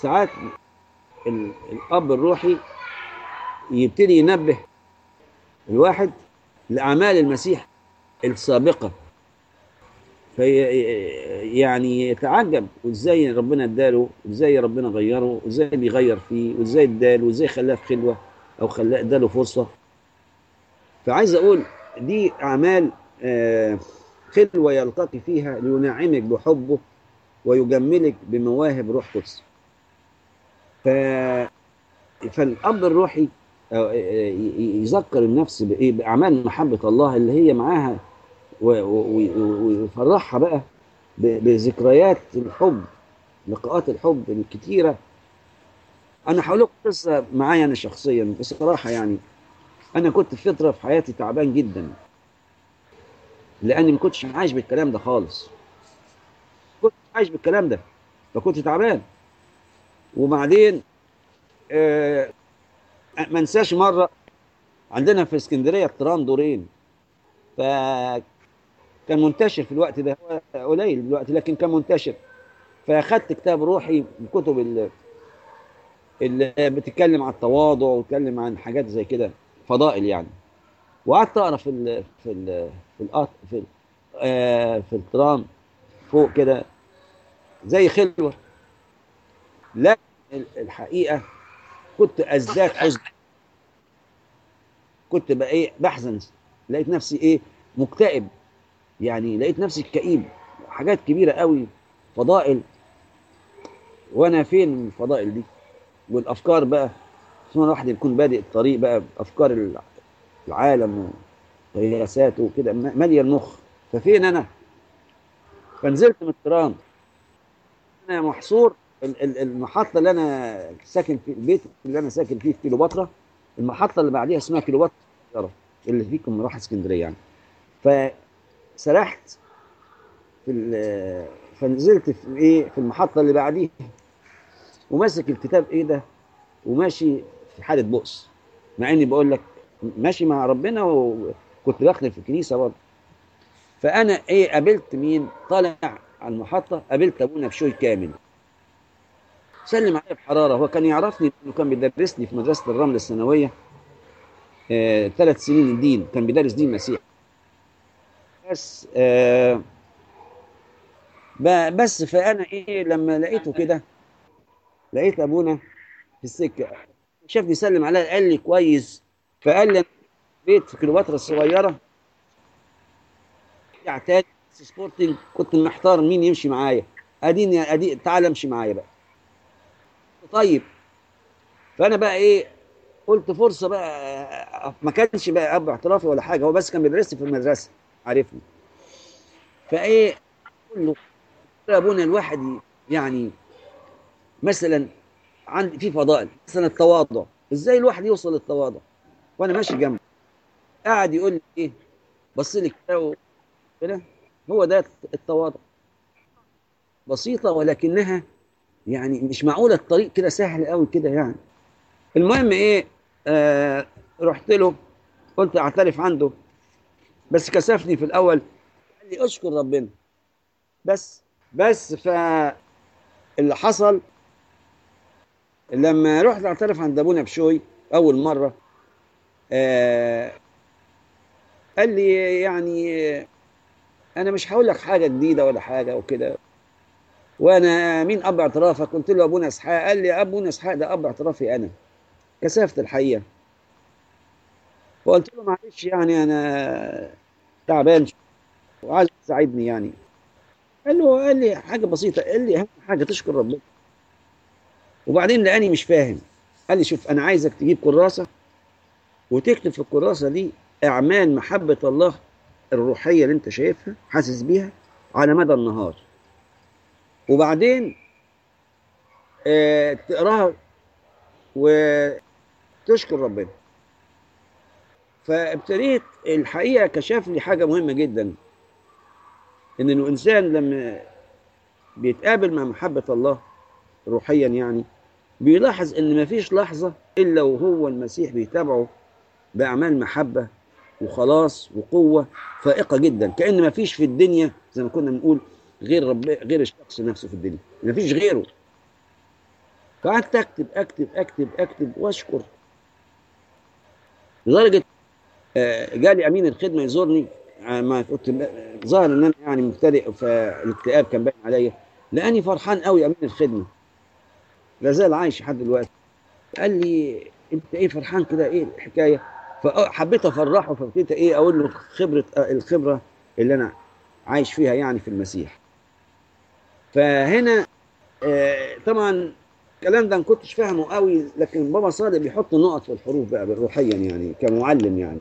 ساعات ال- الاب الروحي يبتدي ينبه الواحد لاعمال المسيح السابقه، في يعني يتعجب ازاي ربنا اداله، وازاي ربنا غيره، وازاي بيغير فيه، وازاي اداله، وازاي خلاه في خلوه او خلاه اداله فرصه. فعايز اقول دي اعمال آه، خلوه يلتقي فيها لينعمك بحبه ويجملك بمواهب روح قدس. ف... فالاب الروحي آه، آه، ي- يذكر النفس بايه، باعمال محبه الله اللي هي معاها، و- و- و- ويفرحها بقى ب- بذكريات الحب، لقاءات الحب الكتيره. انا هقول لكم قصه معايا انا شخصيا بصراحه يعني. انا كنت في فتره في حياتي تعبان جدا، لاني ما كنتش عايش بالكلام ده خالص، كنت عايش بالكلام ده، فكنت تعبان. وبعدين آه ما انساش مره عندنا في اسكندريه ترام دورين، فكان منتشر في الوقت ده، هو قليل دلوقتي لكن كان منتشر. فاخدت كتاب روحي من كتب ال- اللي بتتكلم عن التواضع وتتكلم عن حاجات زي كده، فضائل يعني. وقعدت اقرا في ال في ال في القط في ال آه في الترام فوق كده زي خلوه. لكن ال- الحقيقه كنت ازداد حزن، كنت بقى ايه بحزن، لقيت نفسي ايه مكتئب، يعني لقيت نفسي كئيب، حاجات كبيره قوي، فضائل، وانا فين من الفضائل دي؟ والافكار بقى، ثم الواحد يكون بادئ الطريق بقى بافكار العالم وقياساته وكده م- ماليه المخ، ففين انا؟ فنزلت من الترام، انا محصور. ال- ال- المحطه اللي انا ساكن في البيت اللي انا ساكن فيه في كيلوباترا، المحطه اللي بعديها اسمها كيلوباترا القاهرة، اللي فيكم راح اسكندريه يعني. فسرحت في ال- فنزلت في ايه في المحطه اللي بعديها، وماسك الكتاب ايه ده، وماشي في حاله بؤس، مع اني بقول لك ماشي مع ربنا وكنت بخدم في الكنيسه برضه. فانا ايه قابلت مين طالع على المحطه؟ قابلت ابونا بشوي كامل، سلم عليا بحراره. هو كان يعرفني انه كان بيدرس لي في مدرسه الرمل الثانويه آه، ثلاث سنين الدين، كان بيدرس دين مسيح. بس آه ب- بس فانا ايه لما لقيته كده، لقيت ابونا في السكه، شافني سلم عليا قال لي كويس. فقال لي أنا بيت في كليوباترا الصغيره بتاع تاني سبورتنج، كنت محتار مين يمشي معايا، اديني ادي تعال امشي معايا بقى. طيب. فانا بقى ايه قلت فرصه بقى، ما كانش بقى اب اعترافي ولا حاجه، هو بس كان بيدرس لي في المدرسه، عارفني. فايه اقول له يا ابونا الواحد ي- يعني مثلا عندي في فضائل مثلا التواضع، ازاي الواحد يوصل للتواضع؟ وانا ماشي جنبه قاعد يقول لي ايه، بص لي كده وكده. هو ده التواضع، بسيطه ولكنها يعني مش معقوله الطريق كده سهل قوي كده يعني. المهم ايه، آه رحت له، قلت اعترف عنده، بس كسفني في الاول، قال لي اشكر ربنا بس. بس فاللي حصل لما رحت اعترف عند ابونا بشوي اول مره، آه قال لي يعني انا مش هقول لك حاجه جديده ولا حاجه وكده، وانا مين اب اعترافك؟ قلت له ابونا اسحاق. قال لي ابونا اسحاق ده اب اعترافي انا. كسفت الحقيقه، فقلت له معلش يعني انا تعبان وعايز تساعدني يعني. قال له قال لي حاجه بسيطه، قال لي اهم حاجه تشكر ربنا. وبعدين لاني مش فاهم، قال لي شوف انا عايزك تجيب كراسه وتكتب في الكراسه دي اعمال محبه الله الروحيه اللي انت شايفها حاسس بيها على مدى النهار، وبعدين آه تقراها وتشكر ربنا. فابتديت الحقيقه كشف لي حاجه مهمه جدا، ان الانسان لما بيتقابل مع محبه الله روحيا يعني بيلاحظ ان مفيش لحظه الا وهو المسيح بيتابعه باعمال محبه وخلاص وقوه فائقه جدا، كان مفيش في الدنيا زي ما كنا بنقول غير رب غير الشخص نفسه في الدنيا، مفيش غيره. فقعدت اكتب اكتب اكتب اكتب واشكر، لدرجه آه، جالي امين الخدمه يزورني، آه، ما كنت ظاهر ان انا يعني مبتدئ، فالاكتئاب كان باين عليا، لاني فرحان قوي. امين الخدمه لا زال عايش لحد دلوقتي، قال لي انت ايه فرحان كده، ايه الحكايه؟ فحبيت افرحه، فابتديت ايه اقول له خبره، آه، الخبره اللي انا عايش فيها يعني في المسيح. فهنا آه، طبعا الكلام ده ما كنتش فاهمه قوي، لكن بابا صادق بيحط نقط في الحروف بقى روحيا يعني كمعلم يعني.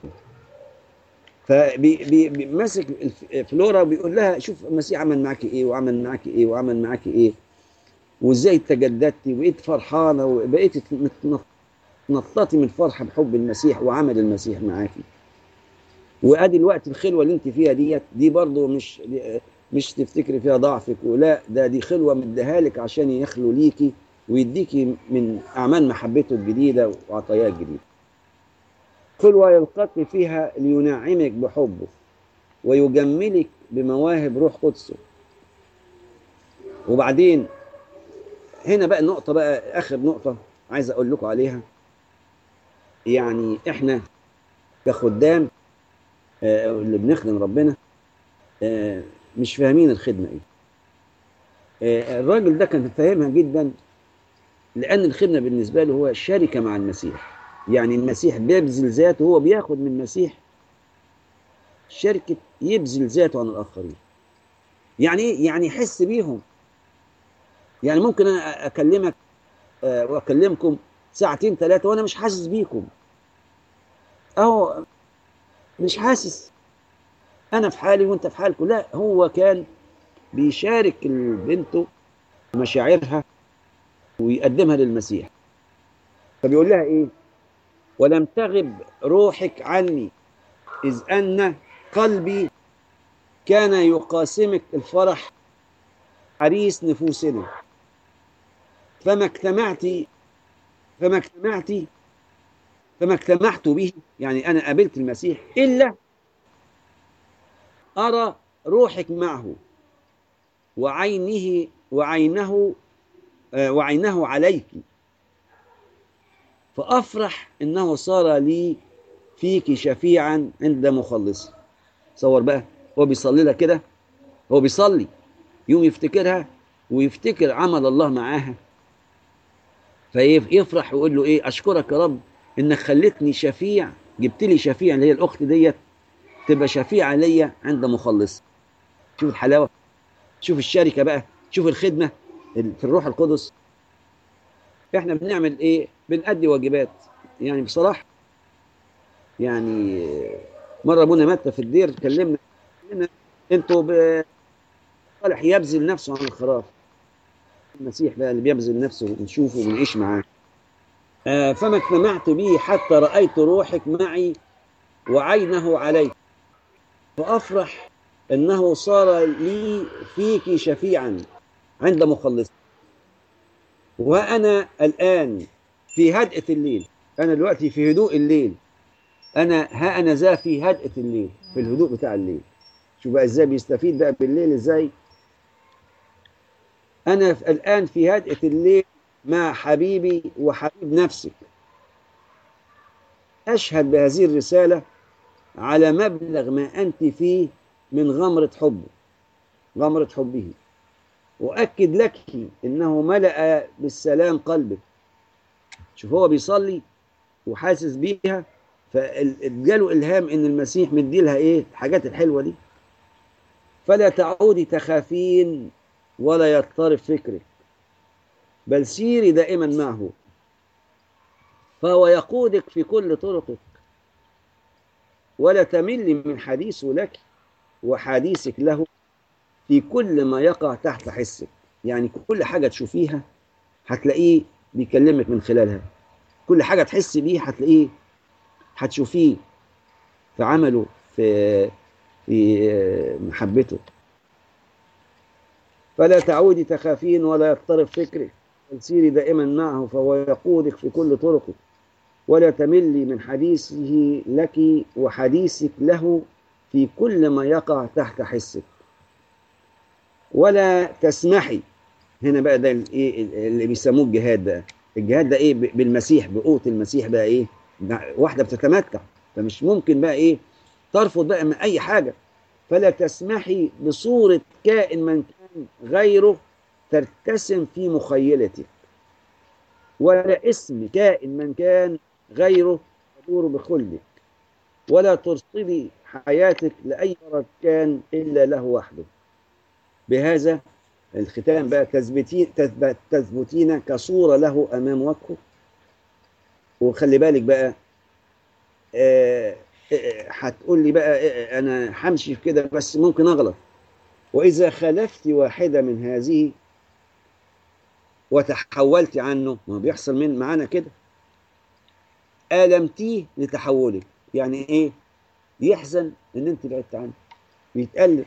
فماسك فلورا وبيقول لها شوف المسيح عمل معاكي ايه وعمل معاكي ايه وعمل معاكي ايه، وازاي تجددتي وبقيت فرحانه وبقيت تنططي من الفرحه بحب المسيح وعمل المسيح معاكي. وادي الوقت الخلوه اللي انت فيها ديت دي برضه مش مش تفتكري فيها ضعفك، ولا ده دي خلوه مديها لك عشان يخلو ليكي ويديكي من اعمال محبته الجديده وعطاياه الجديده. خلوه يلقاك فيها لينعمك بحبه ويجملك بمواهب روح قدسه. وبعدين هنا بقى النقطه، بقى اخر نقطه عايز اقول لكم عليها. يعني احنا كخدام آه، اللي بنخدم ربنا آه، مش فاهمين الخدمه ايه. آه، الراجل ده كان فاهمها جدا، لأن الخدمة بالنسبة له هو شركة مع المسيح. يعني المسيح بيبذل ذاته، هو بياخد من المسيح شركة، يبذل ذاته عن الآخرين. يعني إيه؟ يعني يحس بيهم. يعني ممكن أنا أكلمك آه، وأكلمكم ساعتين ثلاثة وأنا مش حاسس بيكم، أهو مش حاسس، أنا في حالي وأنت في حالكم. لا، هو كان بيشارك بنته مشاعرها ويقدمها للمسيح. فبيقول لها إيه؟ ولم تغب روحك عني، إذ أن قلبي كان يقاسمك الفرح، عريس نفوسنا. فما اجتمعت فما اجتمعت فما اجتمعت به، يعني أنا قابلت المسيح إلا أرى روحك معه، وعينه وعينه آه، وعينه عليك، فأفرح إنه صار لي فيك شفيعا عند مخلصي. تصور بقى، هو بيصلي لها كده، هو بيصلي يوم يفتكرها ويفتكر عمل الله معاها، فيفرح ويقول له ايه، اشكرك يا رب انك خلتني شفيع، جبت لي شفيع اللي هي الاخت ديت تبقى شفيعه ليا عند مخلص. شوف الحلاوه، شوف الشركه بقى، شوف الخدمه في الروح القدس. احنا بنعمل ايه؟ بنأدي واجبات يعني بصراحه. يعني مره ابونا متى في الدير كلمنا، قلنا انتوا ب- صالح يبذل نفسه عن الخراف. المسيح بقى اللي بيبذل نفسه ونشوفه ونعيش معاه. آه فما اجتمعت به حتى رأيت روحك معي وعينه علي، فأفرح أنه صار لي فيك شفيعا عند مخلص. وأنا الآن في هدأة الليل، أنا دلوقتي في هدوء الليل، أنا ها أنا ذا في هدأة الليل، في الهدوء بتاع الليل. شوف بقى إزاي بيستفيد بقى بالليل إزاي. أنا الآن في هدأة الليل مع حبيبي وحبيب نفسك، أشهد بهذه الرسالة على مبلغ ما أنت فيه من غمرة حبه، غمرة حبه. وأكد لك إنه ملأ بالسلام قلبك. شوف هو بيصلي وحاسس بيها، فجاله إلهام إن المسيح مدي لها إيه الحاجات الحلوة دي. فلا تعودي تخافين ولا يضطرب فكرك، بل سيري دائما معه، فهو يقودك في كل طرقك، ولا تملي من حديثه لك وحديثك له في كل ما يقع تحت حسك. يعني كل حاجة تشوفيها هتلاقيه بيكلمك من خلالها، كل حاجة تحس بيه هتلاقيه هتشوفيه في عمله، في في محبته. فلا تعودي تخافين ولا يضطرب فكرك، بل سيري دائما معه، فهو يقودك في كل طرقك، ولا تملي من حديثه لك وحديثك له في كل ما يقع تحت حسك. ولا تسمحي هنا بقى ده الايه اللي بيسموه الجهاد بقى. الجهاد ده ايه؟ بالمسيح، بقوة المسيح بقى ايه؟ واحدة بتتمتع، فمش ممكن بقى ايه ترفض بقى من اي حاجة. فلا تسمحي بصورة كائن من كان غيره ترتسم في مخيلتك، ولا اسم كائن من كان غيره تدور بخلك، ولا ترصدي حياتك لأي غرض كان إلا له وحده. بهذا الختام بقى تثبتين تثبت تثبتين كصورة له أمام وجهه. وخلي بالك بقى، آه، آه، هتقول لي بقى آه، أنا همشي في كده بس ممكن أغلط. وإذا خالفت واحدة من هذه وتحولت عنه، ما بيحصل من معانا كده، آلمتيه لتحولك. يعني إيه؟ يحزن إن أنت بعدت عنه، بيتألم.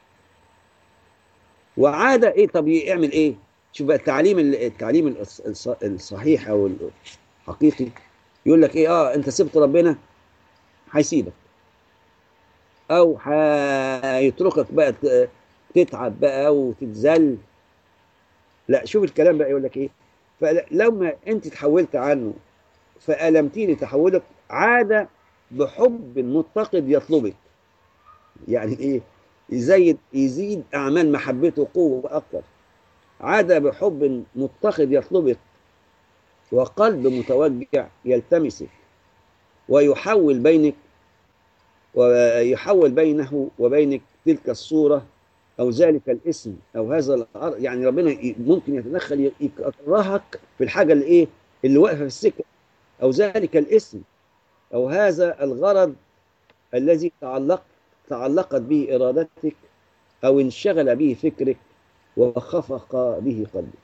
وعادة إيه؟ طب يعمل إيه؟ شوف بقى التعليم التعليم الص- الص- الصحيح أو الحقيقي يقول لك إيه؟ آه أنت سبت ربنا هيسيبك، أو هيتركك بقى ت- تتعب بقى وتتذل. لا، شوف الكلام بقى يقول لك إيه؟ فلما أنت تحولت عنه فألمتني تحولك، عاد بحب متقد يطلبك. يعني ايه؟ يزيد يزيد اعمال محبته قوه اكثر. عاد بحب متقد يطلبك، وقلب متوجع يلتمسك، ويحول بينك ويحول بينه وبينك تلك الصوره او ذلك الاسم او هذا الأرض. يعني ربنا ي- ممكن يتدخل يكرهك في الحاجه اللي ايه اللي واقفه في السكه، او ذلك الاسم او هذا الغرض الذي تعلق تعلقت به إرادتك، أو انشغل به فكرك، وخفق به قلبك.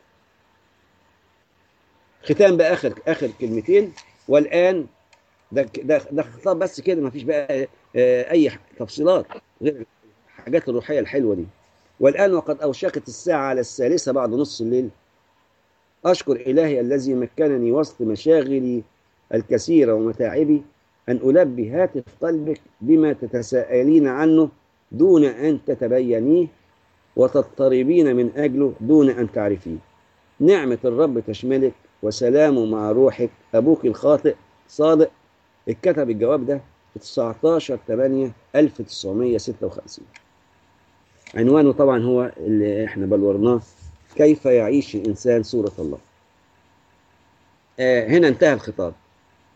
ختام بقى آخر آخر كلمتين. والآن ده ده ده خطاب بس كده، ما فيش بقى آه، أي تفصيلات غير الحاجات الروحية الحلوة دي. والآن وقد أوشكت الساعة على الثالثة بعد نصف الليل، أشكر إلهي الذي مكنني وسط مشاغلي الكثيرة ومتاعبي أن ألبي هاتف قلبك بما تتساءلين عنه دون أن تتبينيه، وتضطربين من أجله دون أن تعرفيه. نعمة الرب تشملك وسلامه مع روحك. أبوك الخاطئ صادق. اتكتب الجواب ده في تسعتاشر تمانية ألف وتسعمية وستة وخمسين. عنوانه طبعا هو اللي احنا بلورناه: كيف يعيش الإنسان صورة الله. آه هنا انتهى الخطاب.